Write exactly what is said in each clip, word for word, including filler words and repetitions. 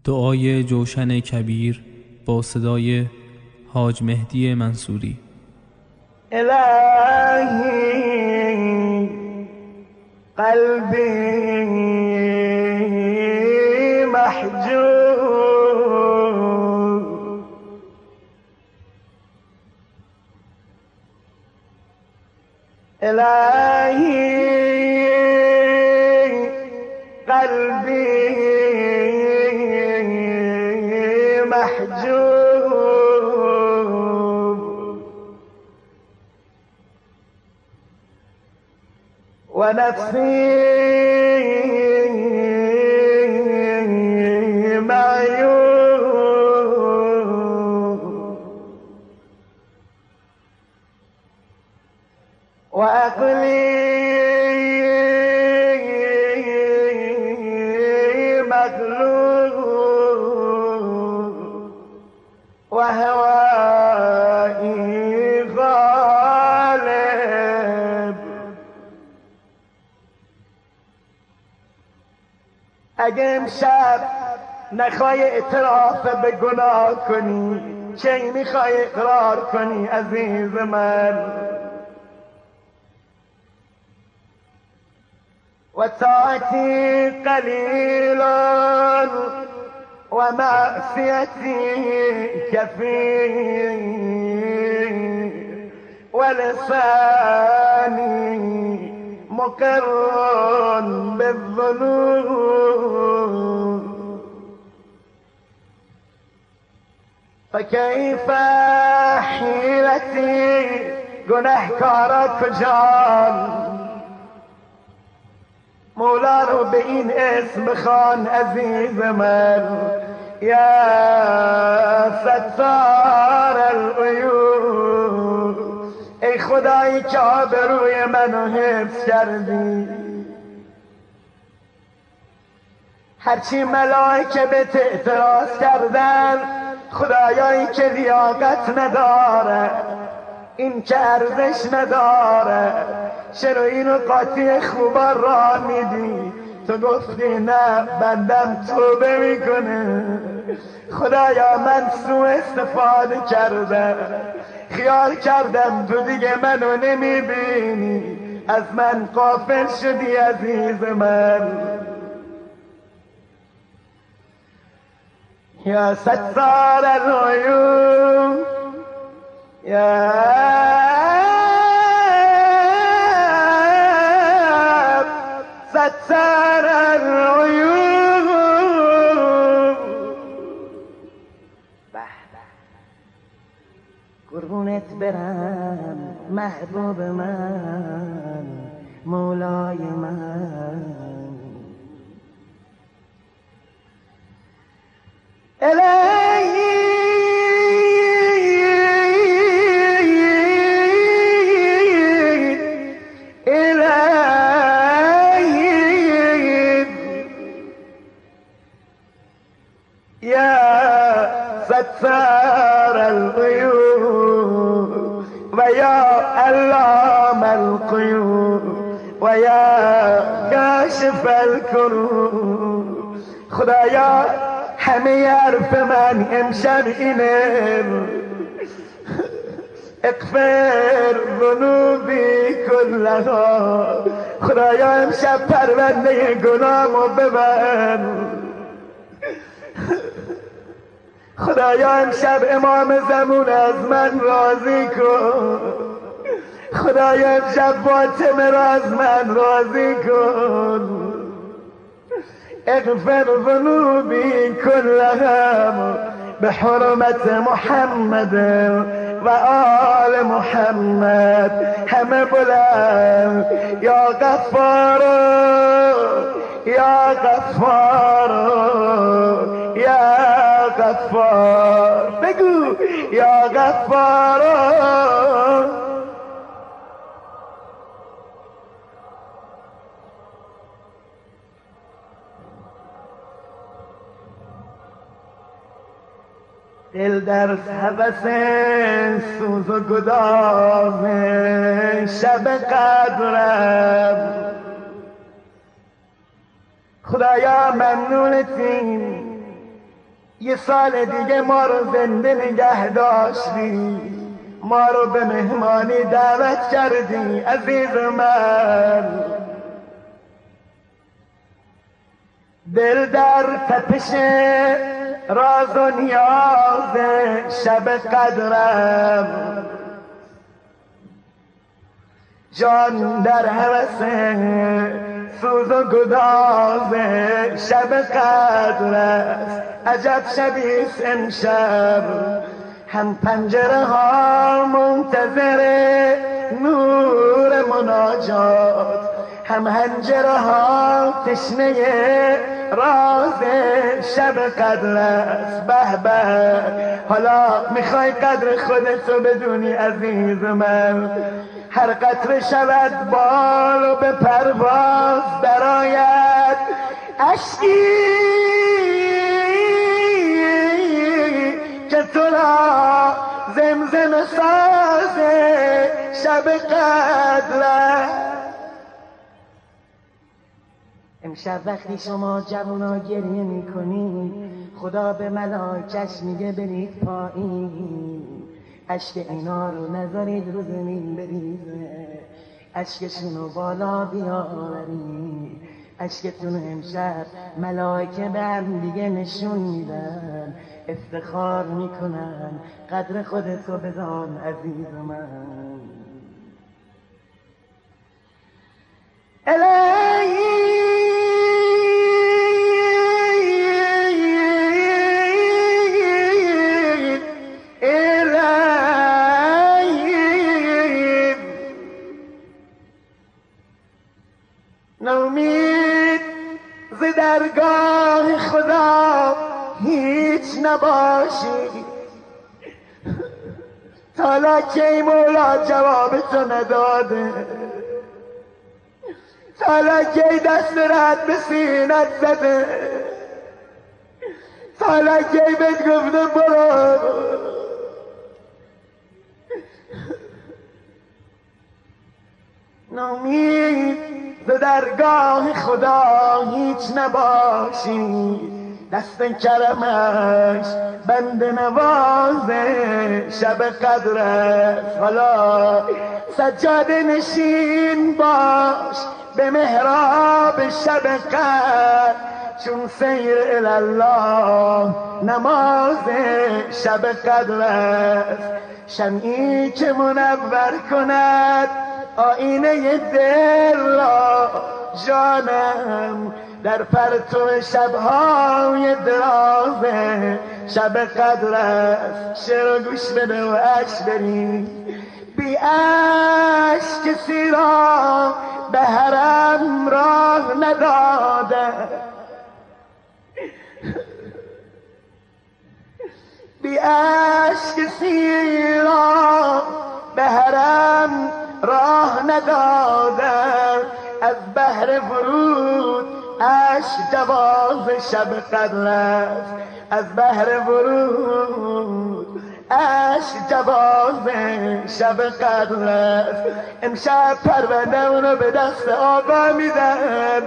دعای جوشن کبیر با صدای حاج مهدی منصوری. الهی قلبی محجوب، الهی قلبی محجوب، ونفسي معيوب، وعقلي مغلوب، وهوائي غالب. اگه امشب نخوای اعتراف به گناه کنی، چه میخوای اقرار کنی عزیز من؟ و طاعتی قلیل و معصیتی کثیر، و لسانی مقر بالذنوب، فكيف حيلتي گنهکارا کجان؟ مولا رو به این اسم خوان عزیز من، یا ستار العیوب، ای خدایی که آبروی منو حفظ کردی. هرچی ملائکه به اعتراض کردن، خدایایی که لیاقت نداره، این که ارزش نداره، چرا اینو قاطی خوبا را میدی؟ تو گفتی نه، بندم توبه میکنه. خدایا من سوء استفاده کردم، خیال کردم تو دیگه منو نمیبینی، از من غافل شدی عزیز من. یا ستار العیوب، یا ستار العیوب. قربونت برم محبوب من، مولای من. الهی الهی یا ستار الغیوب، و یا علام الغیوب، و یا کاشف الکروب. خدایا همه حرف من امشب اینه، اغفر ذنوبی کلها. خدایا امشب پرونده گناهمو ببند. خدایا امشب امام زمان از من راضی کن. خدایا امشب فاطمه را از من راضی کن. اغفر ذنوبی کلهم بحرمت محمد و آل محمد. همه بلند یا غفار یا غفار یا غفار، بگو یا غفار. دل در هوس سوز و گداز شب قدرم، خدایا ممنونتیم یه سال دیگه ما رو زنده نگه داشتی، ما رو به مهمانی دعوت کردی عزیز من. دل در تپش راز و نیاز شب قدرم، جان در هوس سوز و گداز شب قدر است. عجب شبیست امشب، هم پنجره ها منتظر نور مناجات، هم هنجره ها تشنه راز شب قدر است. به به حالا میخوای قدر خودتو بدونی عزیز من، هر قطره شود بال و به پرواز درآید اشکی که تو را زمزم ساز شب قدر. امشب وقتی شما جوانا گریه میکنید، خدا به ملائکش میگه برید پایین، اشک اینا رو نذارید رو زمین بریزه، اشکشونو بالا بیاورید، اشکتون امشب ملائکه به هم دیگه نشون میدن، افتخار میکنن. قدر خودتو بدان عزیز من. الهی نومید ز درگاه خدا هیچ نباشی، تا کی مولا جواب تو نداده، تا کی دست رد به سینت زده، تا کی بهت گفته برو. نومید ز درگاه خدا هیچ نباشی، دست کرمش بند نواز شب قدر است. حالا سجاده نشین باش به محراب شب قدر، چون سیر الله نماز شب قدر است. شمعی که منور کند آینه دل را، جانم در پرتو شبهای دراز شب قدر است. شعر گوش بده و عشق بری، بی عشق کسی را به حرم راه نداده، بی عشق کسی را به حرم راه ندادن. از بحر ورود عشق جواز شب قدر است، از بحر ورود عشق جواز شب قدر است. امشب پرونده اونو به دست آقا میدن،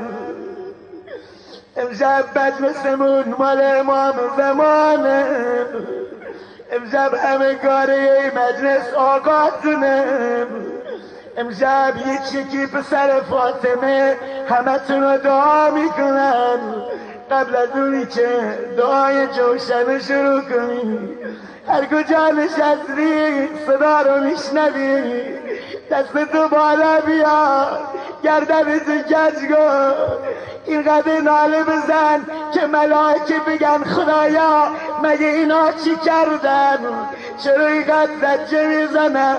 امشب مجلسمون مال امام زمانه، امشب همه کاره مجلس آقاتونه، امشب یک یکی پسر فاطمه همه تونو دعا میکنن. قبل از اونی که دعای جوشن شروع کنی، هر کجا نشستی صدا رو میشنوی، دست تو بالا بیار، گردن تو کج کن، اینقدر ناله بزن که ملائکه بگن خدایا مگه اینا چی کردن، چرا اینقدر زجه میزنن،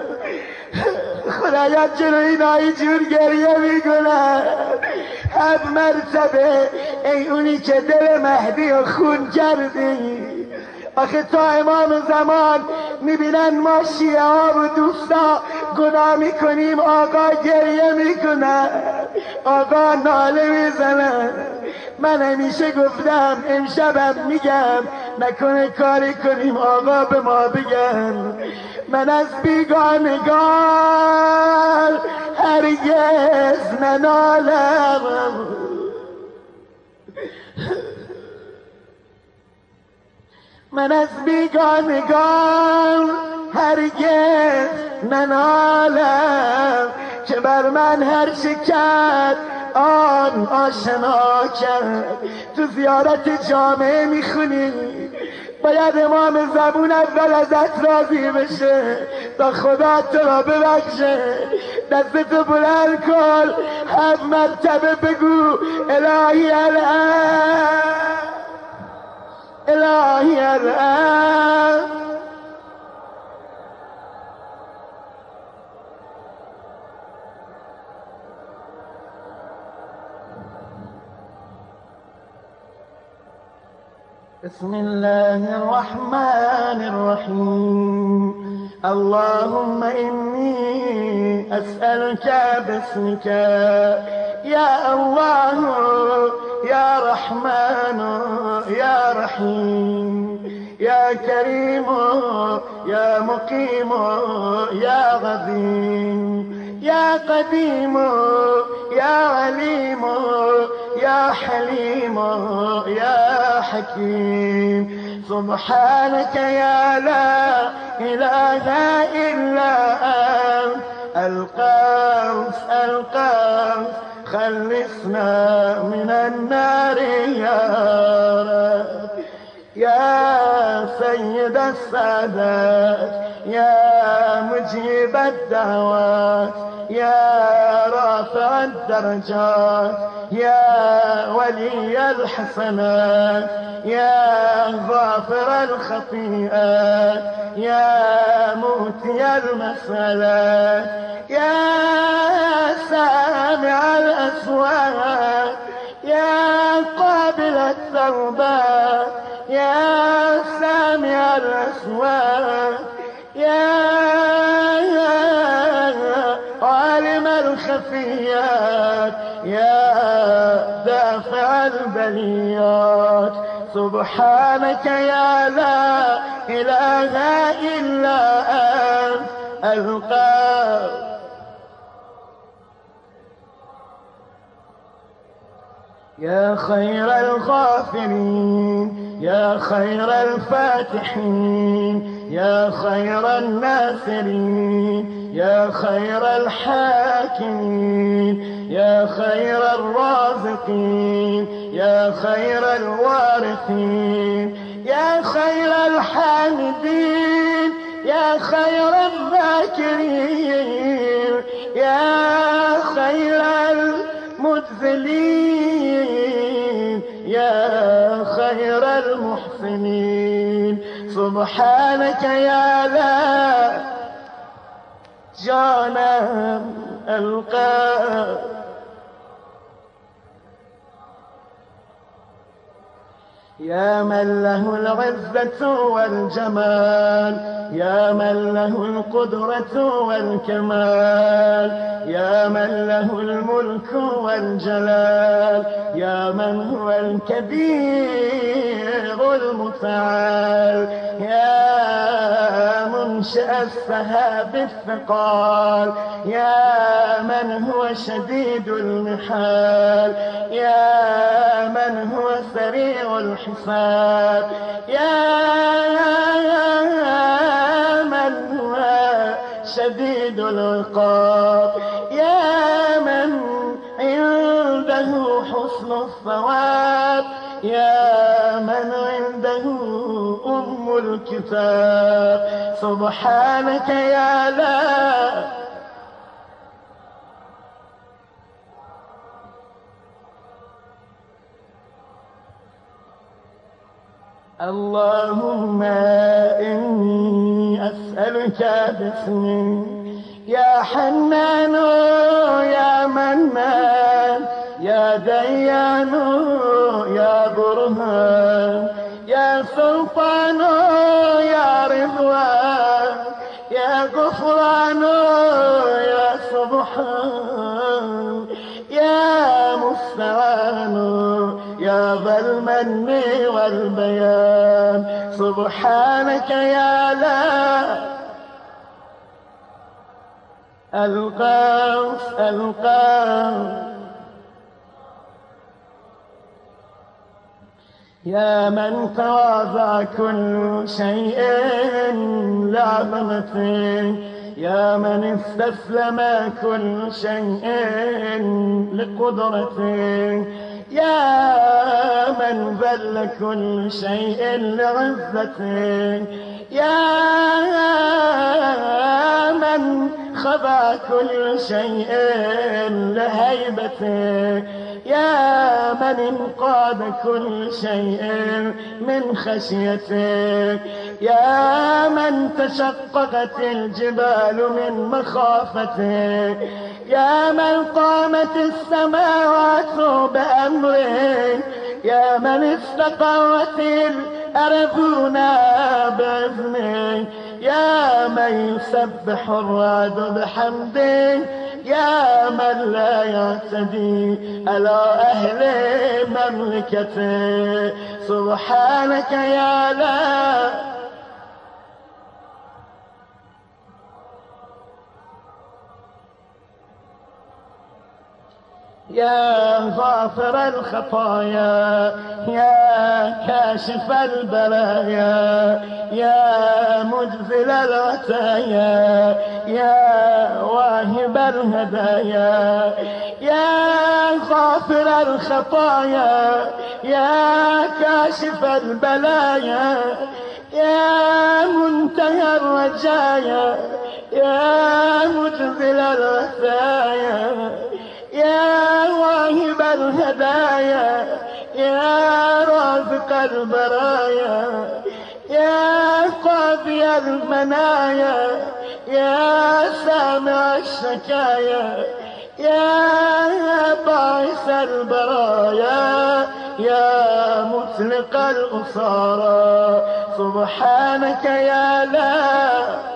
خدایا چرا اینا اینجور گریه میکنن. هفت مرتبه ای اونی که دل مهدی رو خون کردی. آخه تا امام زمان میبینن ما شیعه ها و دوستا گناه میکنیم، آقا گریه میکنن، آقا ناله میزنن. من همیشه گفتم امشبم میگم نکنه کاری کنیم آقا به ما بگن من از بیگانگان هرگز ننالم. من از بیگانگان هرگز ننالم که بر من هر چه کرد آن آشنا کرد. تو زیارت جامعه میخونی باید امام زبون اول ازت راضی بشه تا خدا تو را ببخشه. دستتو بلند کن هفت مرتبه بگو الهی الان الهی الان. بسم الله الرحمن الرحيم. اللهم إني أسألك باسمك يا الله يا رحمن يا رحيم يا كريم يا مقيم يا غدير يا قديم يا عليم يا حليم يا حكيم. سبحانك يا لا إله إلا أنت القوس القوس خلصنا من النار يا رب. يا سيد السادات يا مجيب الدعوات يا رافع الدرجات يا ولي الحسنات يا غافر الخطيئات يا موتي المسألات يا سامع الأصوات يا قابل التوبات يا سامع الأصوات يا عالم الخفيات يا دافع البليات. سبحانك يا لا إله إلا أنت القادر. يا خير الغافرين يا خير الفاتحين يا خير الناصرين يا خير الحاكمين يا خير الرازقين يا خير الوارثين يا خير الحامدين يا خير الذاكرين يا خير المذلين يا خير المحسنين. سبحانك يا لا جانا القى يا من له العزة والجمال يا من له القدرة والكمال يا من له الملك والجلال يا من هو الكبير المتعال يا منشأ السحاب الثقال يا من هو شديد المحال يا من هو سريع الحساب يا من هو شديد العقاب يا من عنده حسن الثواب يا من عنده أم الكتاب. سبحانك يا لا اللهم إني أسألك باسمك يا حنان يا منان يا ديان يا برهان يا سلطان يا رضوان يا غفران يا سبحان يا مستعان يا ذا المن والبيان. سبحانك يا لا القوس القوس يا من تواضع كل شيء لعظمته، يا من استسلم كل شيء لقدرته، يا من ذل كل شيء لعزته، يا من خضع كل شيء لهيبته، يا من انقاد كل شيء من خشيتك، يا من تشققت الجبال من مخافتك، يا من قامت السماوات بأمرك، يا من استقرت الأرضون بإذنك، يا من يسبح الرعد بحمدك، يا من لا يعتدي على أهل مملكته. سبحانك يا لا يا غافر الخطايا، يا كاشف البلايا، يا مجزل العتايا، يا واهب الهدايا، يا غافر الخطايا، يا كاشف البلايا، يا منتهى الرجايا، يا مجزل العتايا، يا واهب الهدايا، يا رازق البرايا، يا قاضي المنايا، يا سامع الشكايا، يا باعث البرايا، يا مطلق الأسارى. سبحانك يا لا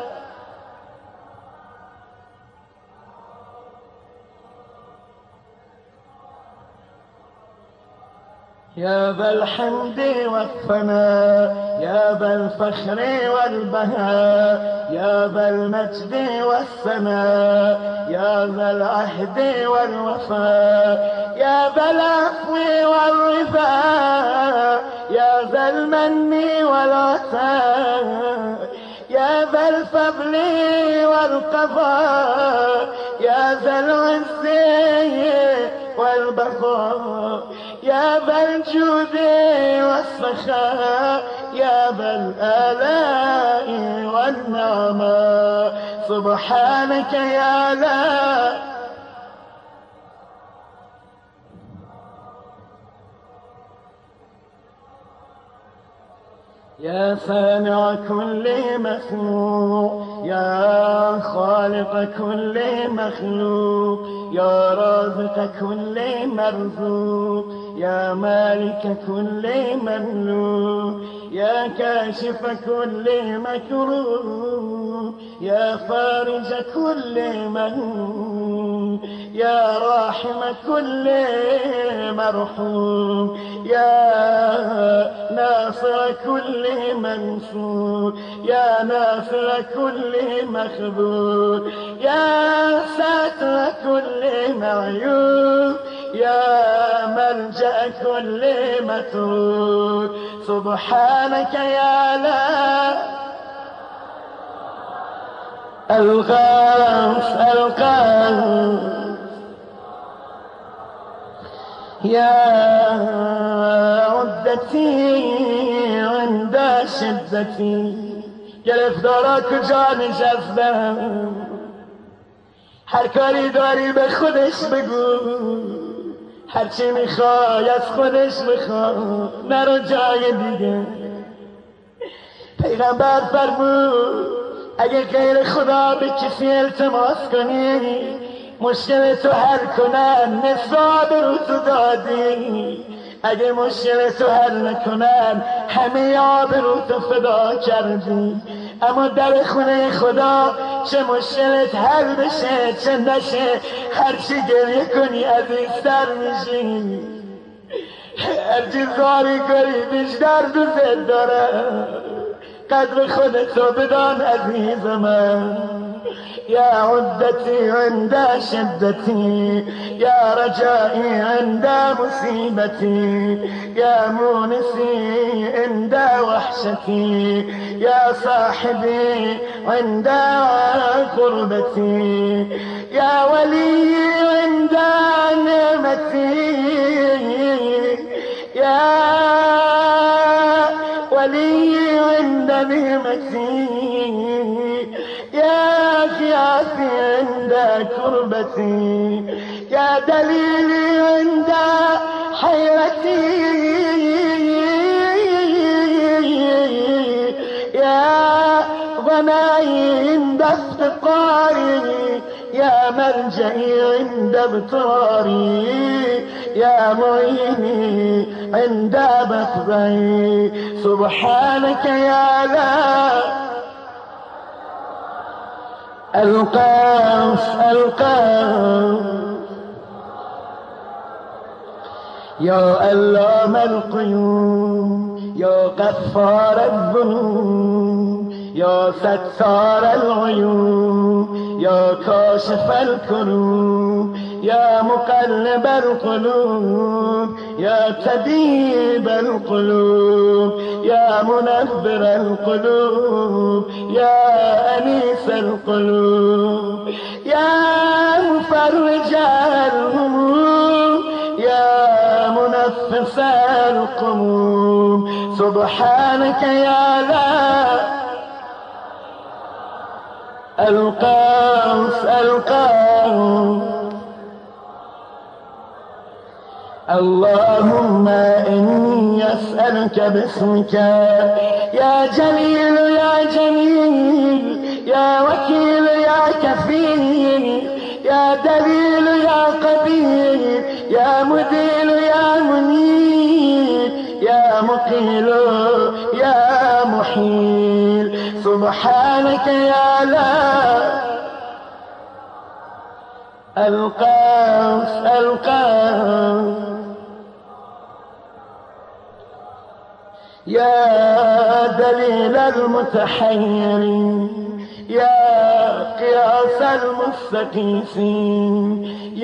يا ذا الحمد والثناء، يا ذا الفخر والبهاء، يا ذا المجد والثناء، يا ذا العهد والوفاء، يا ذا العفو والرفاء، يا ذا المن والعطاء، يا ذا الفضل والقضاء، يا ذا العز والبقاء، يا ذا الجود والسخاء، يا ذا الآلاء والنعماء. سبحانك يا لا يا صانع كل مخلوق، يا خالق كل مخلوق، يا رازق كل مرزوق، يا مالك كل مملوك، يا كاشف كل مكروه، يا فارج كل مهموم، يا راحم كل مرحوم، يا ناصر كل منصور، يا ناصر كل مخذول، يا ساتر كل معيوب، يا ملجأ كل متروك. سبحانك يا لا الغاث الغاث، يا عدتي عند شدتي، گرفتارا کجا نشستم، هر کاری داری به خودش بگو، هرچی میخوای از خودش بخوا، نرو جای دیگه. پیغمبر فرمود اگه غیر خدا به کسی التماس کنی مشکل تو حل کنن، نصاب رو تو دادی. اگه مشکل تو حل نکنن همه آبرو تو فدا کردی. اما در خونه خدا چه مشکلت حل بشه چه نشه، هرچی گریه کنی عزیزتر میشی، هرچی زاری کنی بیشتر دوست داره. قدر خودتو بدان عزیز من. يا عدتي عند شدتي، يا رجائي عند مصيبتي، يا مونسي عند وحشتي، يا صاحبي عند قربتي، يا ولي عند نعمتي، يا ولي عند نعمتي، يا خيافي عند كربتي، يا دليلي عند حيرتي، يا ضناي عند افتقاري، يا ملجئي عند ابتراري، يا معيني عند بطري. سبحانك يا لا القاف القاف، يا علام القيوم، يا غفار الذنوب، يا ستار العيوب، يا كاشف الكروب، يا مقلب القلوب، يا طبيب القلوب، يا منبر القلوب، يا أنيس القلوب، يا مفرج الهموم، يا منفس القموم. سبحانك يا لا القاف القاف. اللهم إني أسألك باسمك يا جليل يا جميل، يا وكيل يا كفيل، يا دليل يا قدير، يا مدير يا منير، يا مقيل يا محيل. سبحانك يا لا القاف القاف. يا دليل المتحيرين، يا قياس المستقيسين،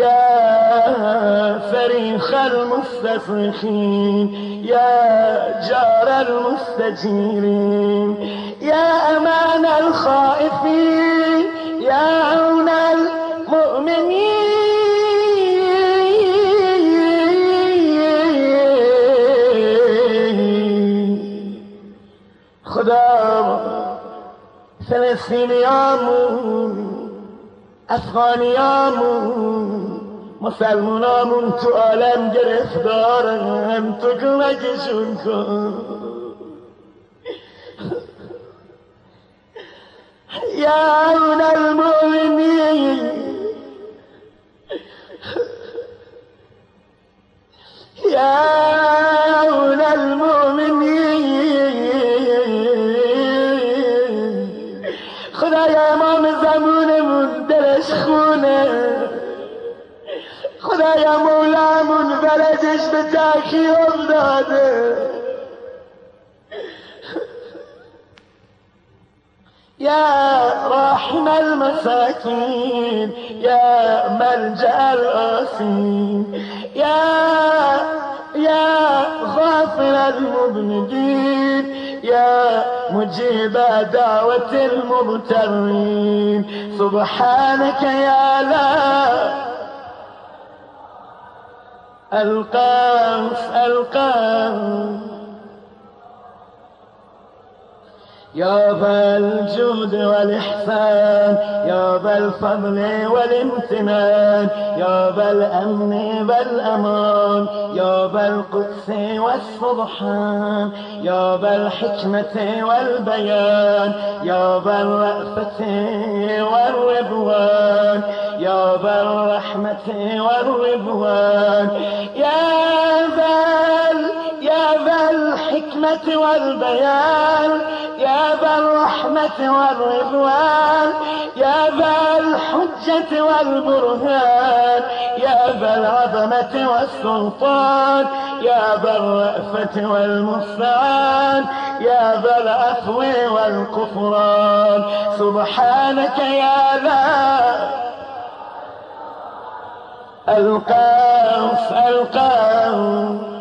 يا فريخ المستصرخين، يا جار المستجيرين، يا أمان الخائفين، يا عون المؤمنين. خدا فلسطینیامون، افغانیامون، مسلمانامون تو عالم گرفتارن، تو کمکشون کن. یا عون المؤمنین، یا عون المؤمنین. خدایا امام زمونمون دلش خونه، خدایا مولامون بلدش به تاکی افتاده. يا راحم المساكين، يا ملجأ الآسين، يا يا غافر المذنبين، يا مجيب دعوة المضطرين. سبحانك يا لا القاف القاف. يا ذا الجود والإحسان، يا ذا الفضل والامتنان، يا ذا الأمن والأمان، يا ذا القدس والسبحان، يا ذا الحكمة والبيان، يا ذا الرأفة والرضوان، يا ذا الرحمة والرضوان، يا ذا يا ذا الحكمة والبيان، يا ذا الرحمة والرضوان، يا ذا الحجة والبرهان، يا ذا العظمة والسلطان، يا ذا الرأفة والمستعان، يا ذا العفو والغفران سبحانك يا ذا القوس القوس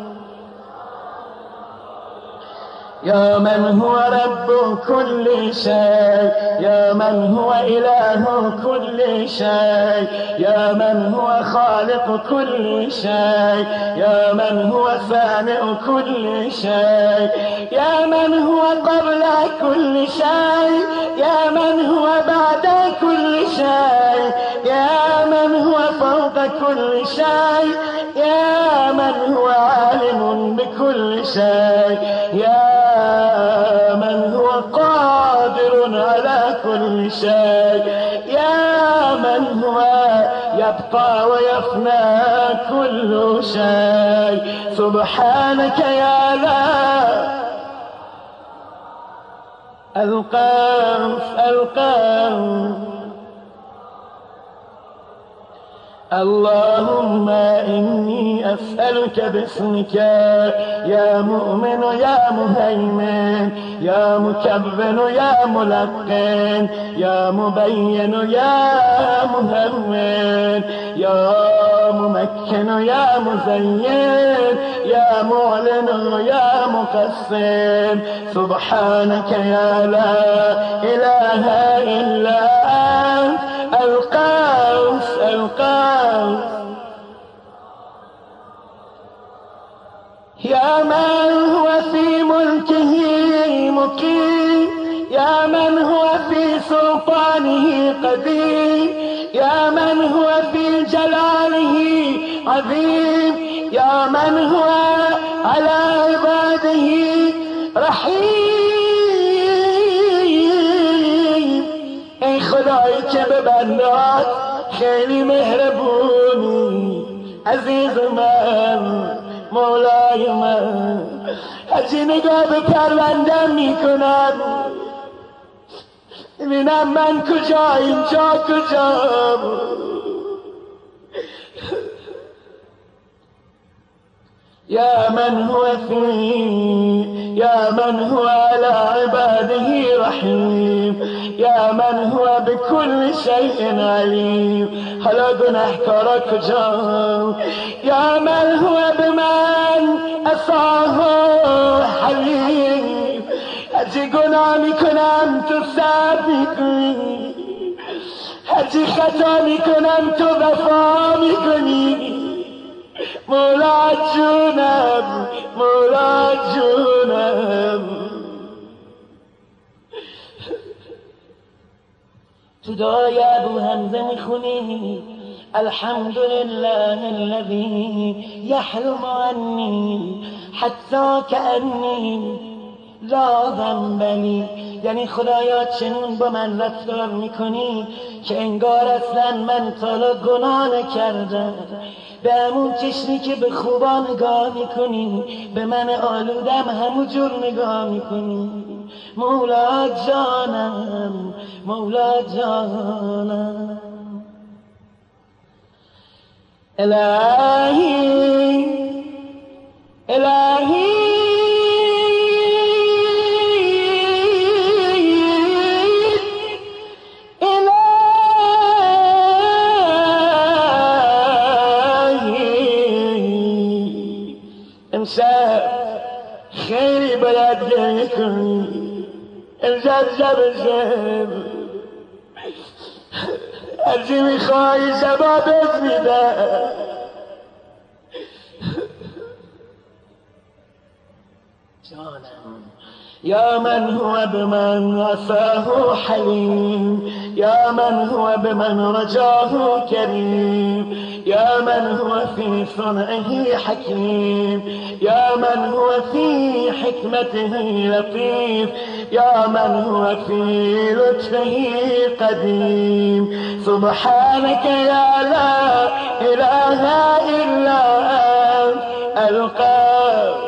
يا من هو رب كل شيء يا من هو إله كل شيء يا من هو خالق كل شيء يا من هو صانع كل شيء يا من هو قبل كل شيء يا من هو بعد كل شيء يا من هو فوق كل شيء يا من هو عالم بكل شيء يا من هو قادر على كل شيء يا من هو يبقى ويفنى كل شيء سبحانك يا لا القوس القوس اللهم إني أسألك باسمك يا مؤمن يا مهيمن يا مكبن يا ملقن يا مبين يا مهون يا ممكن يا مزين يا معلن يا مقسم سبحانك يا لا إله إلا أنت القوس القوس يا من هو في ملكه مقيم يا من هو في سلطانه قدير يا من هو في جلاله عظيم يا من هو على عباده رحيم ای خدایی که به بندات خیلی مهربونی عزیز من مولای من هرچی نگاه به پروندم میکنم ببینم من کجا اینجا کجا يا من هو فيه يا من هو على عباده رحيم يا من هو بكل شيء عليم حالا گناهکارا کجا يا من هو بمن أصاه حليم هرچی گناه میکنم تو صبر میکنی هرچی خطا میکنم تو وفا میکنی مولا جونم مولا جونم تو دعای ابو حمزه میخونی الحمد لله الذي يحلم عني حتى كأني لا ذنب لي یعنی خدایا چنون با من رفتار میکنی که انگار اصلا من تا گناه نکردم به همون چشمی که به خوبا نگاه میکنی به من آلودم همون جور نگاه میکنی مولا جانم مولا جانم الهی الهی امشب خیلی باید گریه کنی امشب شب شب هرچی میخوایی شبا بز میدم جانم يا من هو بمن عصاه حليم يا من هو بمن رجاه كريم يا من هو في صنعه حكيم يا من هو في حكمته لطيف يا من هو في لطفه قديم سبحانك يا لا إله إلا أنت القادر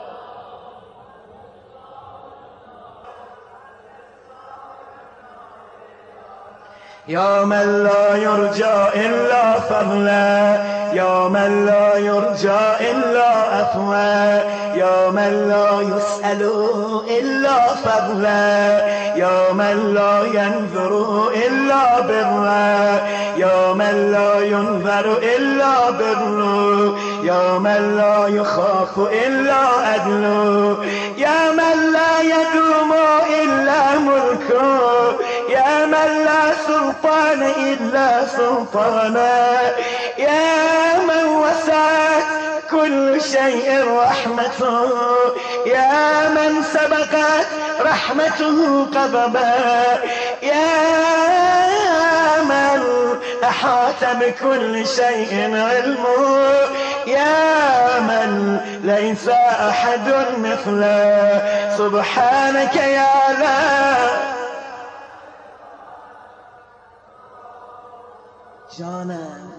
يا من لا يرجى إلا فضلا يا من لا يرجى إلا عفوا يا من من لا يسأل إلا فضلا يا من لا ينظر إلا برا يا من لا ينظر إلا بر يا من لا يخاف إلا عدل يا من لا يدوم إلا ملك يا من لا سلطان إلا سلطانا يا من وسعت كل شيء رحمته يا من سبقت رحمته غضبا يا من أحاط بكل شيء علمه يا من ليس أحد مثله سبحانك يا لا جانم.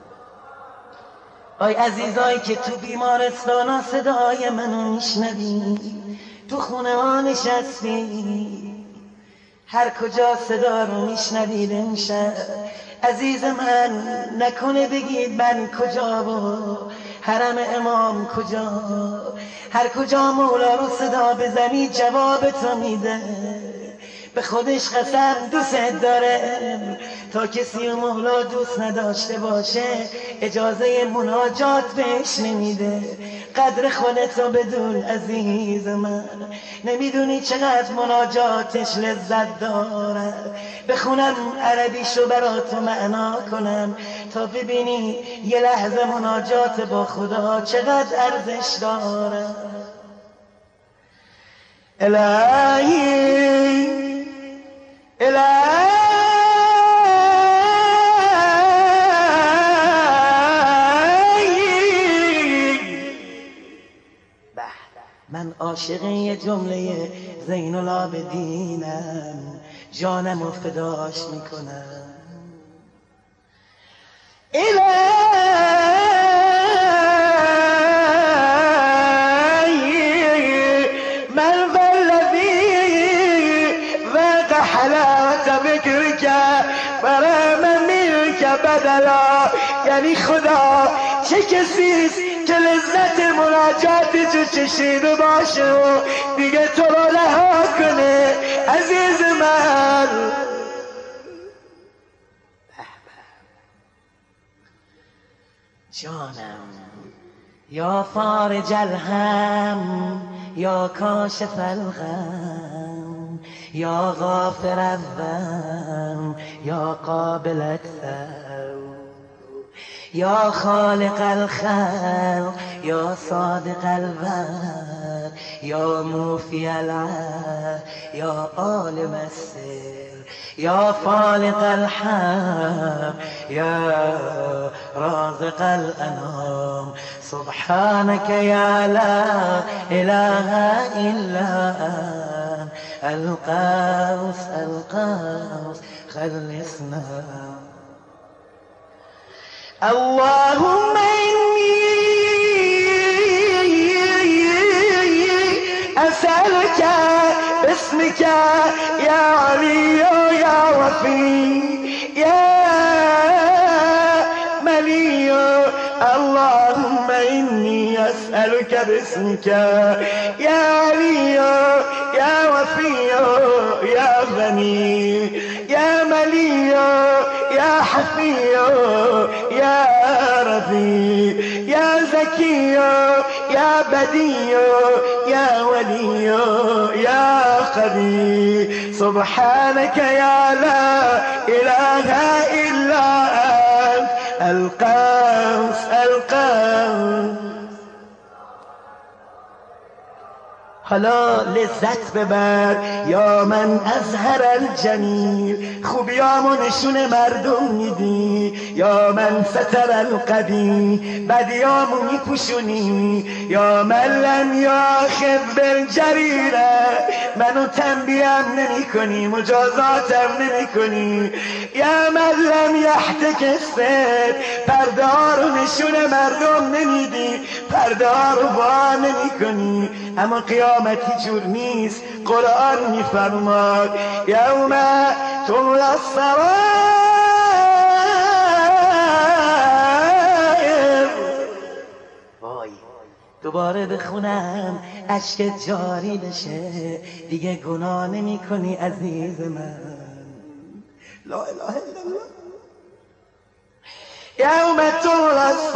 آی عزیزایی که تو بیمارستان صدای منو میشنوی، تو خونه ها نشستی، هر کجا صدا رو میشنوید امشب عزیز من نکنه بگید من کجا و حرم امام کجا، هر کجا مولا رو صدا بزنی جواب تو میده. به خودش قسم دوست داره تا کسی و مولا دوست نداشته باشه اجازه مناجات بهش نمیده. قدر خودتو بدون عزیز من، نمیدونی چقدر مناجاتش لذت داره. بخونم عربیشو براتو معنا کنم تا ببینی یه لحظه مناجات با خدا چقدر ارزش داره. الهی الهی من عاشق یه جمله زین العابدینم، جانم و فداش میکنم. الهی من والذی ذاق حلاوت ذکرک برام منک بدلا. یعنی خدا چه کسیست که لذت مناجات تو چشیده باشه و دیگه تو رو رها کنه عزیز من. جانم یا فارج الهم یا کاشف الغم یا غافر الذنب یا قابل التوب یا خالق الخلق یا صادق الوعد یا موفی العهد یا عالم السر یا فالق الحب یا رازق الانام. سبحانك يا لا إله إلا أنت القوس القوس خلصنا. اللهم إني أسألك باسمك يا علي يا وفي يا ملي. اللهم إني أسألك باسمك يا علي يا وفي يا غني يا ملي يا حفي يا رفيع يا زكي يا بديع يا ولي يا قوي. سبحانك يا لا إله إلا أنت القوس القوس. حالا لذت ببر یا من ازهر الجمیل، خوبیامو نشون مردم میدی. یا من ستر القبیح، بدیامو میپوشونی. یا من لم یاخذ بالجریره، منو تنبیهم نمی کنی مجازاتم نمی کنی. یا من لم یحتک الستر، پرده ها رو نشون مردم نمیدی، پرده ها رو با نمی کنی. اما قیامتی جور نیست، قرآن میفرماد یوم تبلی السرائر. وای دوباره بخونم اشک جاری بشه، دیگه گناه نمی کنی عزیز من. لا اله الا الله. یوم طول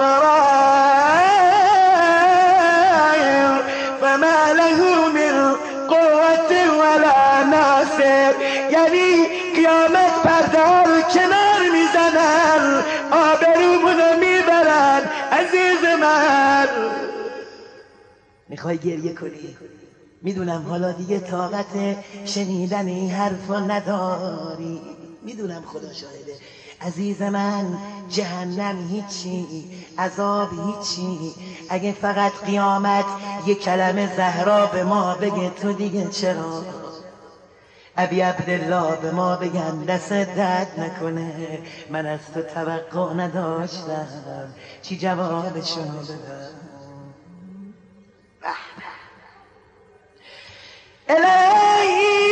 السرائر فما له من قوة ولا ناصر. یعنی قیامت پرده رو کنار میزنن، آبرومونو میبرن عزیز من. میخوای گریه کنی؟ میدونم حالا دیگه طاقت شنیدن این حرفا نداری، میدونم خدا شاهده. عزیز من جهنم هیچی، عذاب هیچی. اگه فقط قیامت یک کلمه زهرا به ما بگه تو دیگه چرا؟ ابی عبدالله به ما بگن دست درد نکنه، من از تو توقع نداشتم، چی جوابشون بدم؟ الهی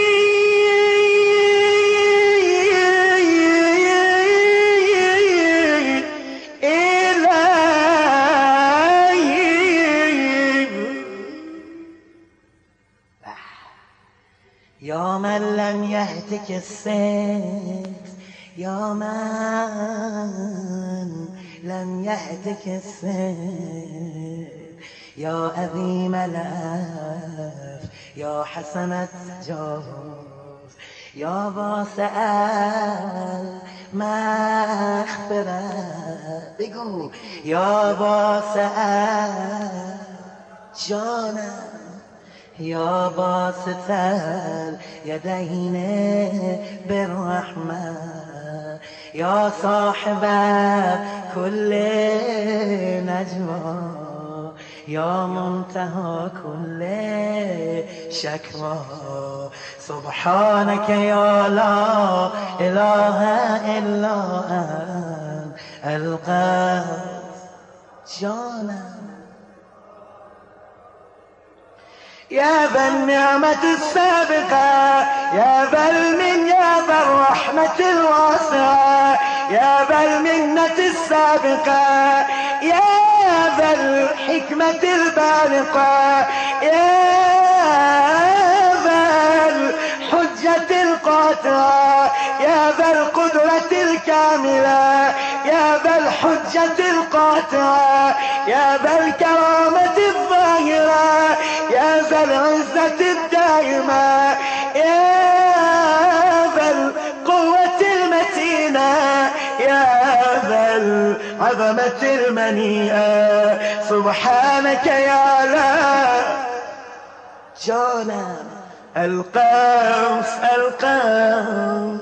یا من لم یهدک الست، یا من لم یهدک الست، یا عظیم العفو، یا حسن الجوز، یا واسع المغفرة. بگو یا واسع جانم، یا باسط الیدین بالرحمة، یا صاحب کل نجوا، یا منتهى كل شكوى. سبحانك یا لا اله الا انت القدس جانم. يا ذا النعمة السابقة، يا ذا المن، يا ذا الرحمة الواسعة، يا ذا المنة السابقة، يا ذا الحكمة البالغة، يا ذا الحجة القاطعة، يا ذا القدرة الكاملة، يا ذا الحجة القاطعة، يا ذا الكرامة الظاهرة، يا ذا العزة الدائمة، يا ذا القوة المتينة، يا ذا العظمة المنيئة. سبحانك يا لا جانم القوس القوس.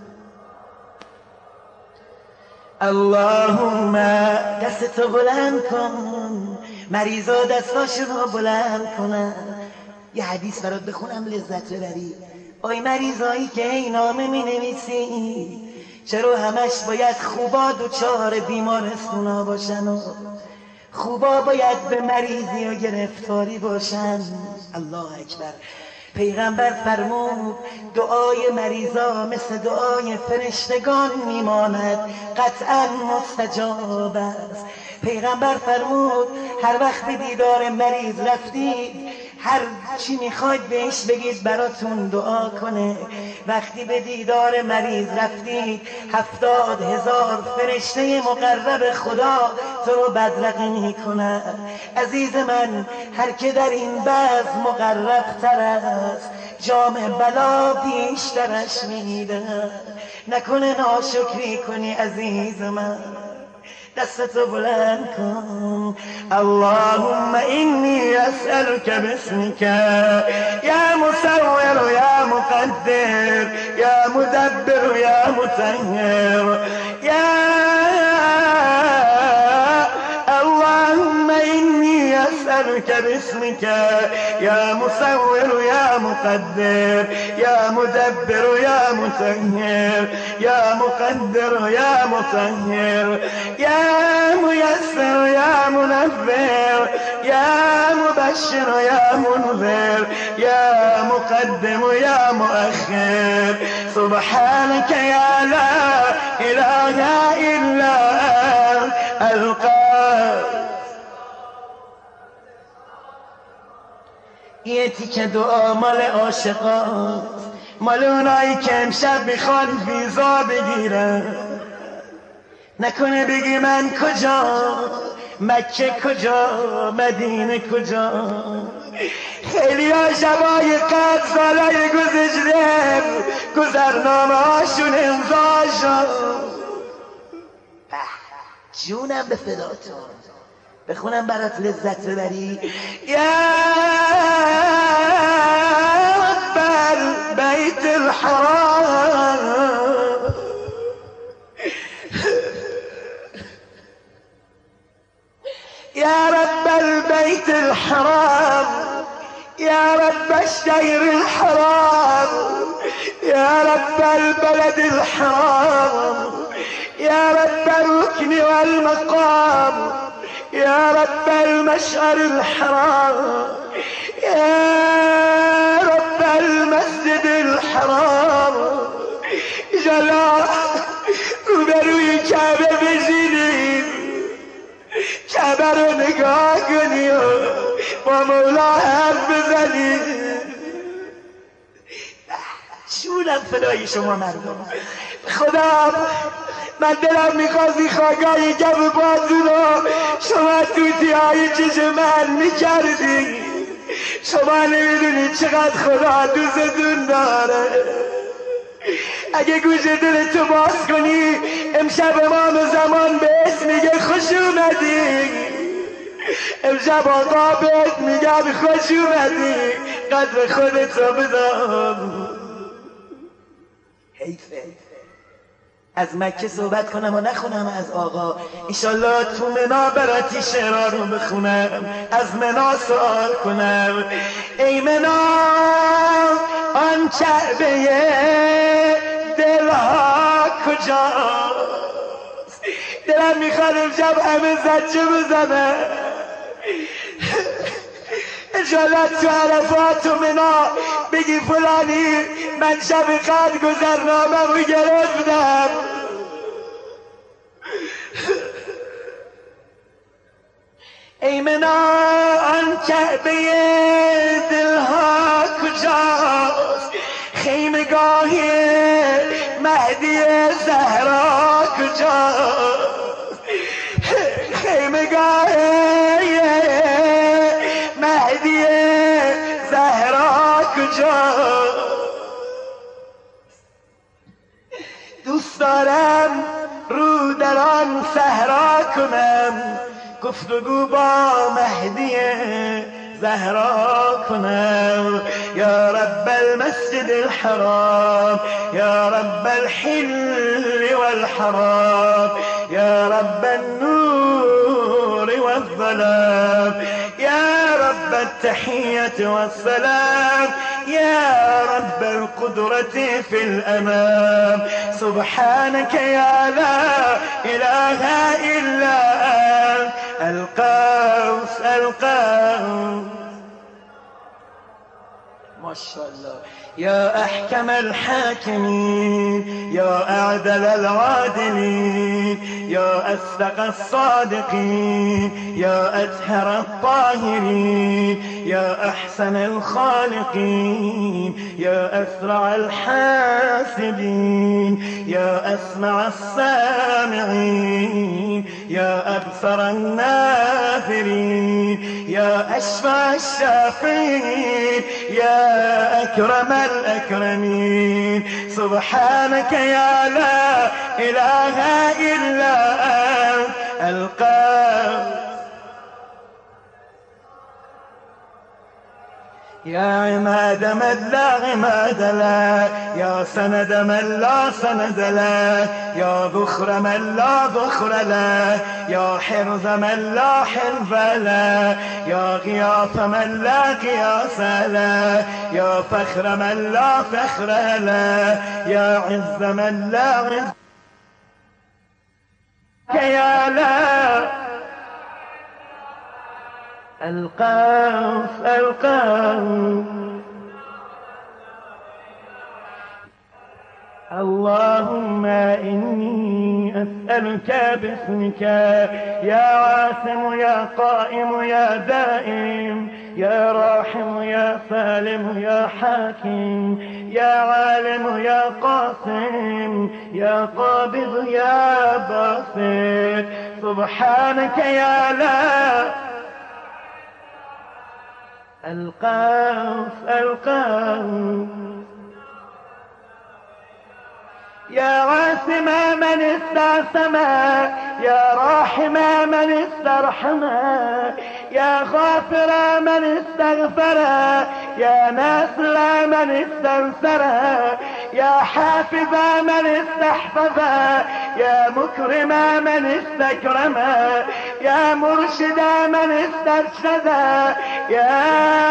اللهم دستو بلند کن، مریضا دستاشون رو بلند کنن. یه حدیث برات بخونم لذت ببری. آی مریضایی که این نامه می نویسی، چرا همش باید خوبا دوچار بیمارستونا باشن و خوبا باید به مریضی و گرفتاری باشن؟ الله اکبر. پیغمبر فرمود دعای مریضا مثل دعای فرشتگان میماند، قطعا مستجاب است. پیغمبر فرمود هر وقت به دیدار مریض رفتید، هر چی میخواید بهش بگید براتون دعا کنه. وقتی به دیدار مریض رفتید، هفتاد هزار فرشته مقرب خدا تو رو بدرقه میکنه. عزیز من، هر که در این بزم مقرب تر است، جام بلا بیشترش میده. نکنه ناشکری کنی عزیز من. دستتو بلند کن. اللهم اینی اسألك باسمك یا مصور یا مقدر یا مدبر یا مطهر. یا اللهم اینی اسألك باسمك یا مصور یا مقدر یا مدبر یا مطهر یا مقدر یا مطهر یا ميسر يا منفر يا مبشر يا منذر يا مقدم يا مؤخر. سبحانك يا لا إله إلا أنت القادر. یه تیکه دعا مال عاشقان، مال اونایی که امشب میخوان ویزا بگیرن. نکنه بگی من کجا، مکه کجا، مدینه کجا. خیلی ها شبای قد سالای گذشته گذرنامه هاشون امضا شد. جونم به فداتون، بخونم برات لذت ببری. یا رب البیت الحرام، يا رب البيت الحرام، يا رب الشهر الحرام، يا رب البلد الحرام، يا رب الركن والمقام، يا رب المشعر الحرام، يا رب المسجد الحرام. جلال روبروی کعبه بشینید، کعبه رو نگاه کنی و با مولا حرف بزنی. شونم فدای شما مردم. خدا من دلم میخواستی خواگاهی گم بازون رو شما توتی های چش من میکردی. شما نمیدونی چقدر خدا دوستتون داره. اگه گوش دلتو باز کنی امشب امام زمان بهت میگه خوش اومدی. امشب آقا بهت میگه خوش اومدی. قدر خودتو بدان. حیفه از مکه صحبت کنم و نخونم از آقا. ایشالله تو منا براتی شعرها رو بخونم، از منا سوال کنم. ای منا آن کعبه دلها کجاست؟ دلم میخواد امشب همه زجه بزنه. انشالله تو عرفات و منا بگی فلانی من شب قدر گذرنامه رو گرفتم. ای منا آن کعبه دلها کجاست؟ خیمگاه مهدی زهرا کجاست؟ خیمگاه مهدی زهرا کجاست؟ دوست دارم رو در آن صحرا کنم، گفتگو با مهدی زهرا کنم. یا رب المسجد الحرام، یا رب الحل والحرام، یا رب النور والظلام، یا رب التحية والسلام، يا رب القدرة في الأمام. سبحانك يا لا إله إلا أنت القوس القوس. ما شاء الله. يا أحكم الحاكمين، يا أعدل العادلين، يا أصدق الصادقين، يا أطهر الطاهرين، يا أحسن الخالقين، يا أسرع الحاسبين، يا أسمع السامعين، يا أبصر الناظرين، يا أشفع الشافعين، يا أكرم الأكرمين. سبحانك يا لا إله إلا أنت القوس. يا عماد من لا عماد له، يا سند من لا سند له، يا ذخر من لا ذخر له، يا حرز من لا حرز له، يا غياث من لا غياث له، يا فخر من لا فخر له، يا عز من لا عز. يا لا القوس القوس. اللهم إني أسألك باسمك يا عاصم يا قائم يا دائم يا راحم يا سالم يا حاكم يا عالم يا قاسم يا قابض يا باسط سبحانك يا لا القاف القاف يا عاصم من استعصم يا راحم من استرحم يا غافر من استغفر يا ناصر من استنصر يا حافظ من استحفظ يا مكرم من استكرم يا مرشد من استرشد يا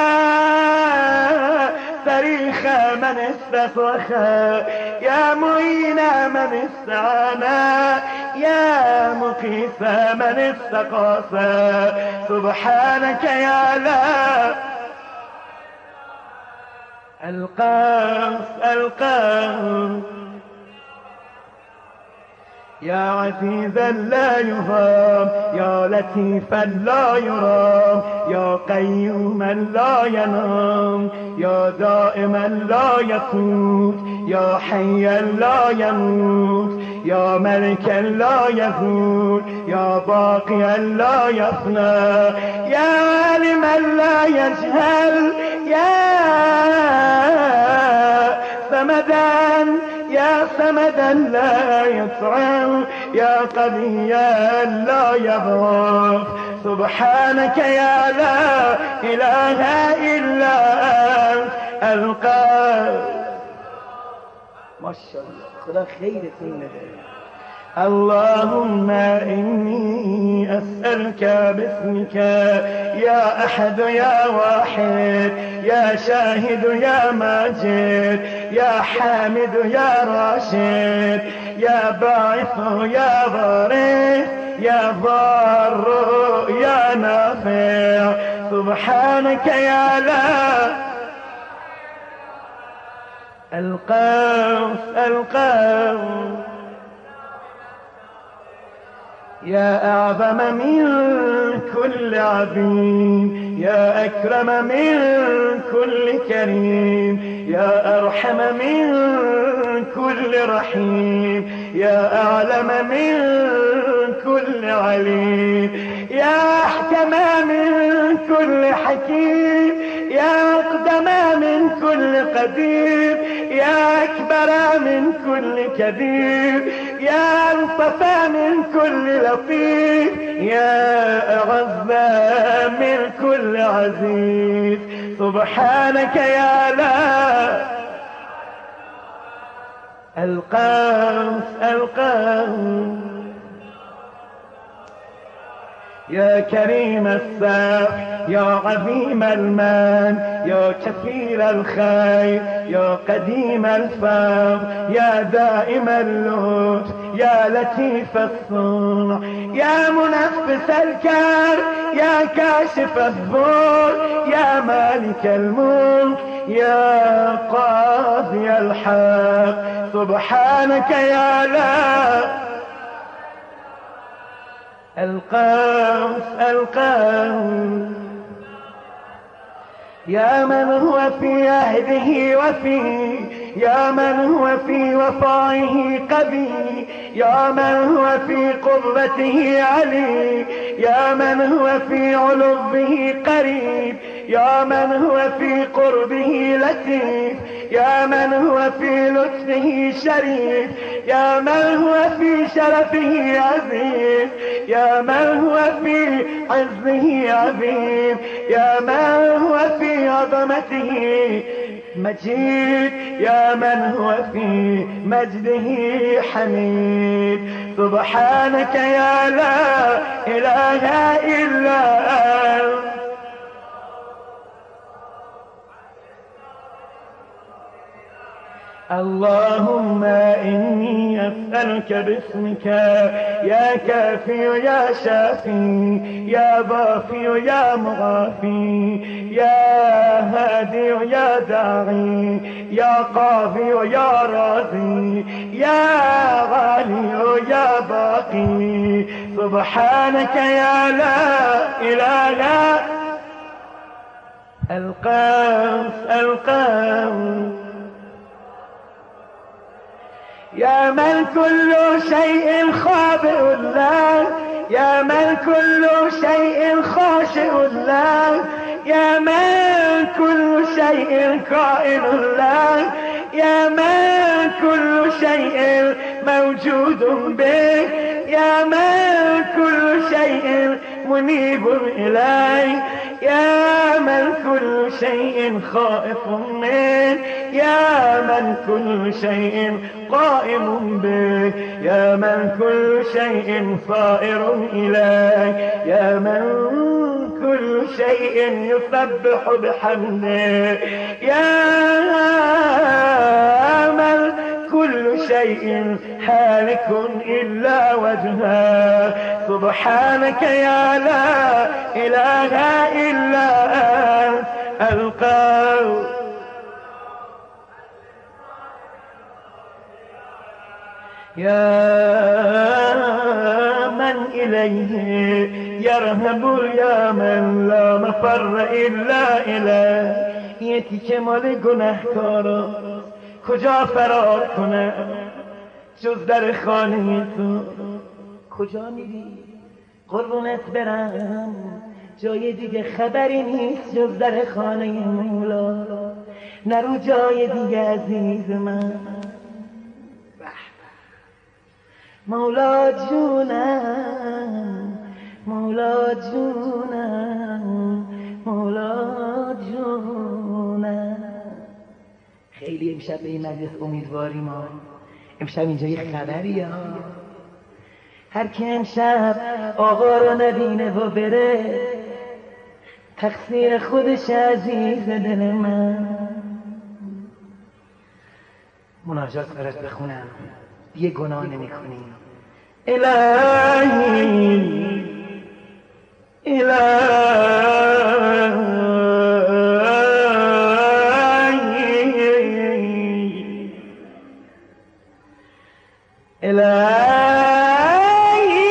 صريخ من استصرخ يا معين من استعانا يا مقيس من استقاس سبحانك يا لا القاف القاف يا عزيزا لا يهام يا لطيفا لا يرام يا قيوما لا ينام يا دائما لا يفوت يا حيا لا يموت يا ملكا لا يزول يا باقيا لا يفنى يا عالما لا يجهل يا صمدا يا صمدا لا يطعم يا قويا لا يضعف سبحانك يا لا إله إلا أنت القاف ما شاء الله خدا خير فينا اللهم إني أسألك باسمك يا أحد يا واحد يا شاهد يا ماجد يا حامد يا راشد يا باعث يا ضارث يا ضار يا نافع سبحانك يا لا القاف القاف يا أعظم من كل عظيم يا أكرم من كل كريم يا أرحم من كل رحيم يا أعلم من كل عليم يا أحكم من كل حكيم يا أقدم من كل قدير يا أكبر من كل كبير يا ألطف من كل لطيف يا أعز من كل عزيز سبحانك يا لا القاف القاف يا كريم الساق يا عظيم المان يا كثير الخير يا قديم الفضل يا دائم اللطف يا لطيف الصنع يا منفس الكر يا كاشف الضر يا مالك الملك يا قاضي الحق سبحانك يا لا القاف القاف يا من هو في عهده وفي يا من هو في وفائه قوي يا من هو في قربته علي يا من هو في علوه قريب يا من هو في قربه لطيف يا من هو في لطفه شريف يا من هو في شرفه عزيز يا من هو في عزه عظيم يا من هو في عظمته مجيد يا من هو في مجده حميد سبحانك يا لا إله إلا أنت اللهم إني أسألك باسمك يا كافي يا شافي يا ضافي يا مغافي يا هادي يا داعي يا قاضي يا راضي يا غالي يا باقي سبحانك يا لا إله القوس القوس يا من كل شيء خاضع له، يا من كل شيء خاشع له، يا من كل شيء قائل له، يا من كل شيء موجود به، يا من كل شيء منيب إليه، يا من كل شيء خائف منه، يا من كل شيء قائم به، يا من كل شيء صائر إليه، يا من كل شيء يسبح بحمده، يا من كل شيء هالك إلا وجهه، سبحانك يا لا إله إلا أنت القوس يا من إليه يرهب، يا من لا مفر إلا إليه. یه تیکه مال گناهکارا کجا فرار کنم جز در خانه تو؟ کجا میری قربونت برم، جای دیگه خبری نیست جز در خانه مولا، نرو جای دیگه عزیز من. مولا جونم مولا جونم مولا جونم. خیلی امشب به این مجلس امیدواری ما، امشب اینجا یه خبری ها، هر که امشب آقا رو نبینه و بره تقصیر خودش عزیز دل من. مناجات برات بخونم، یه گناه نمی کنیم. الهی الهی الهی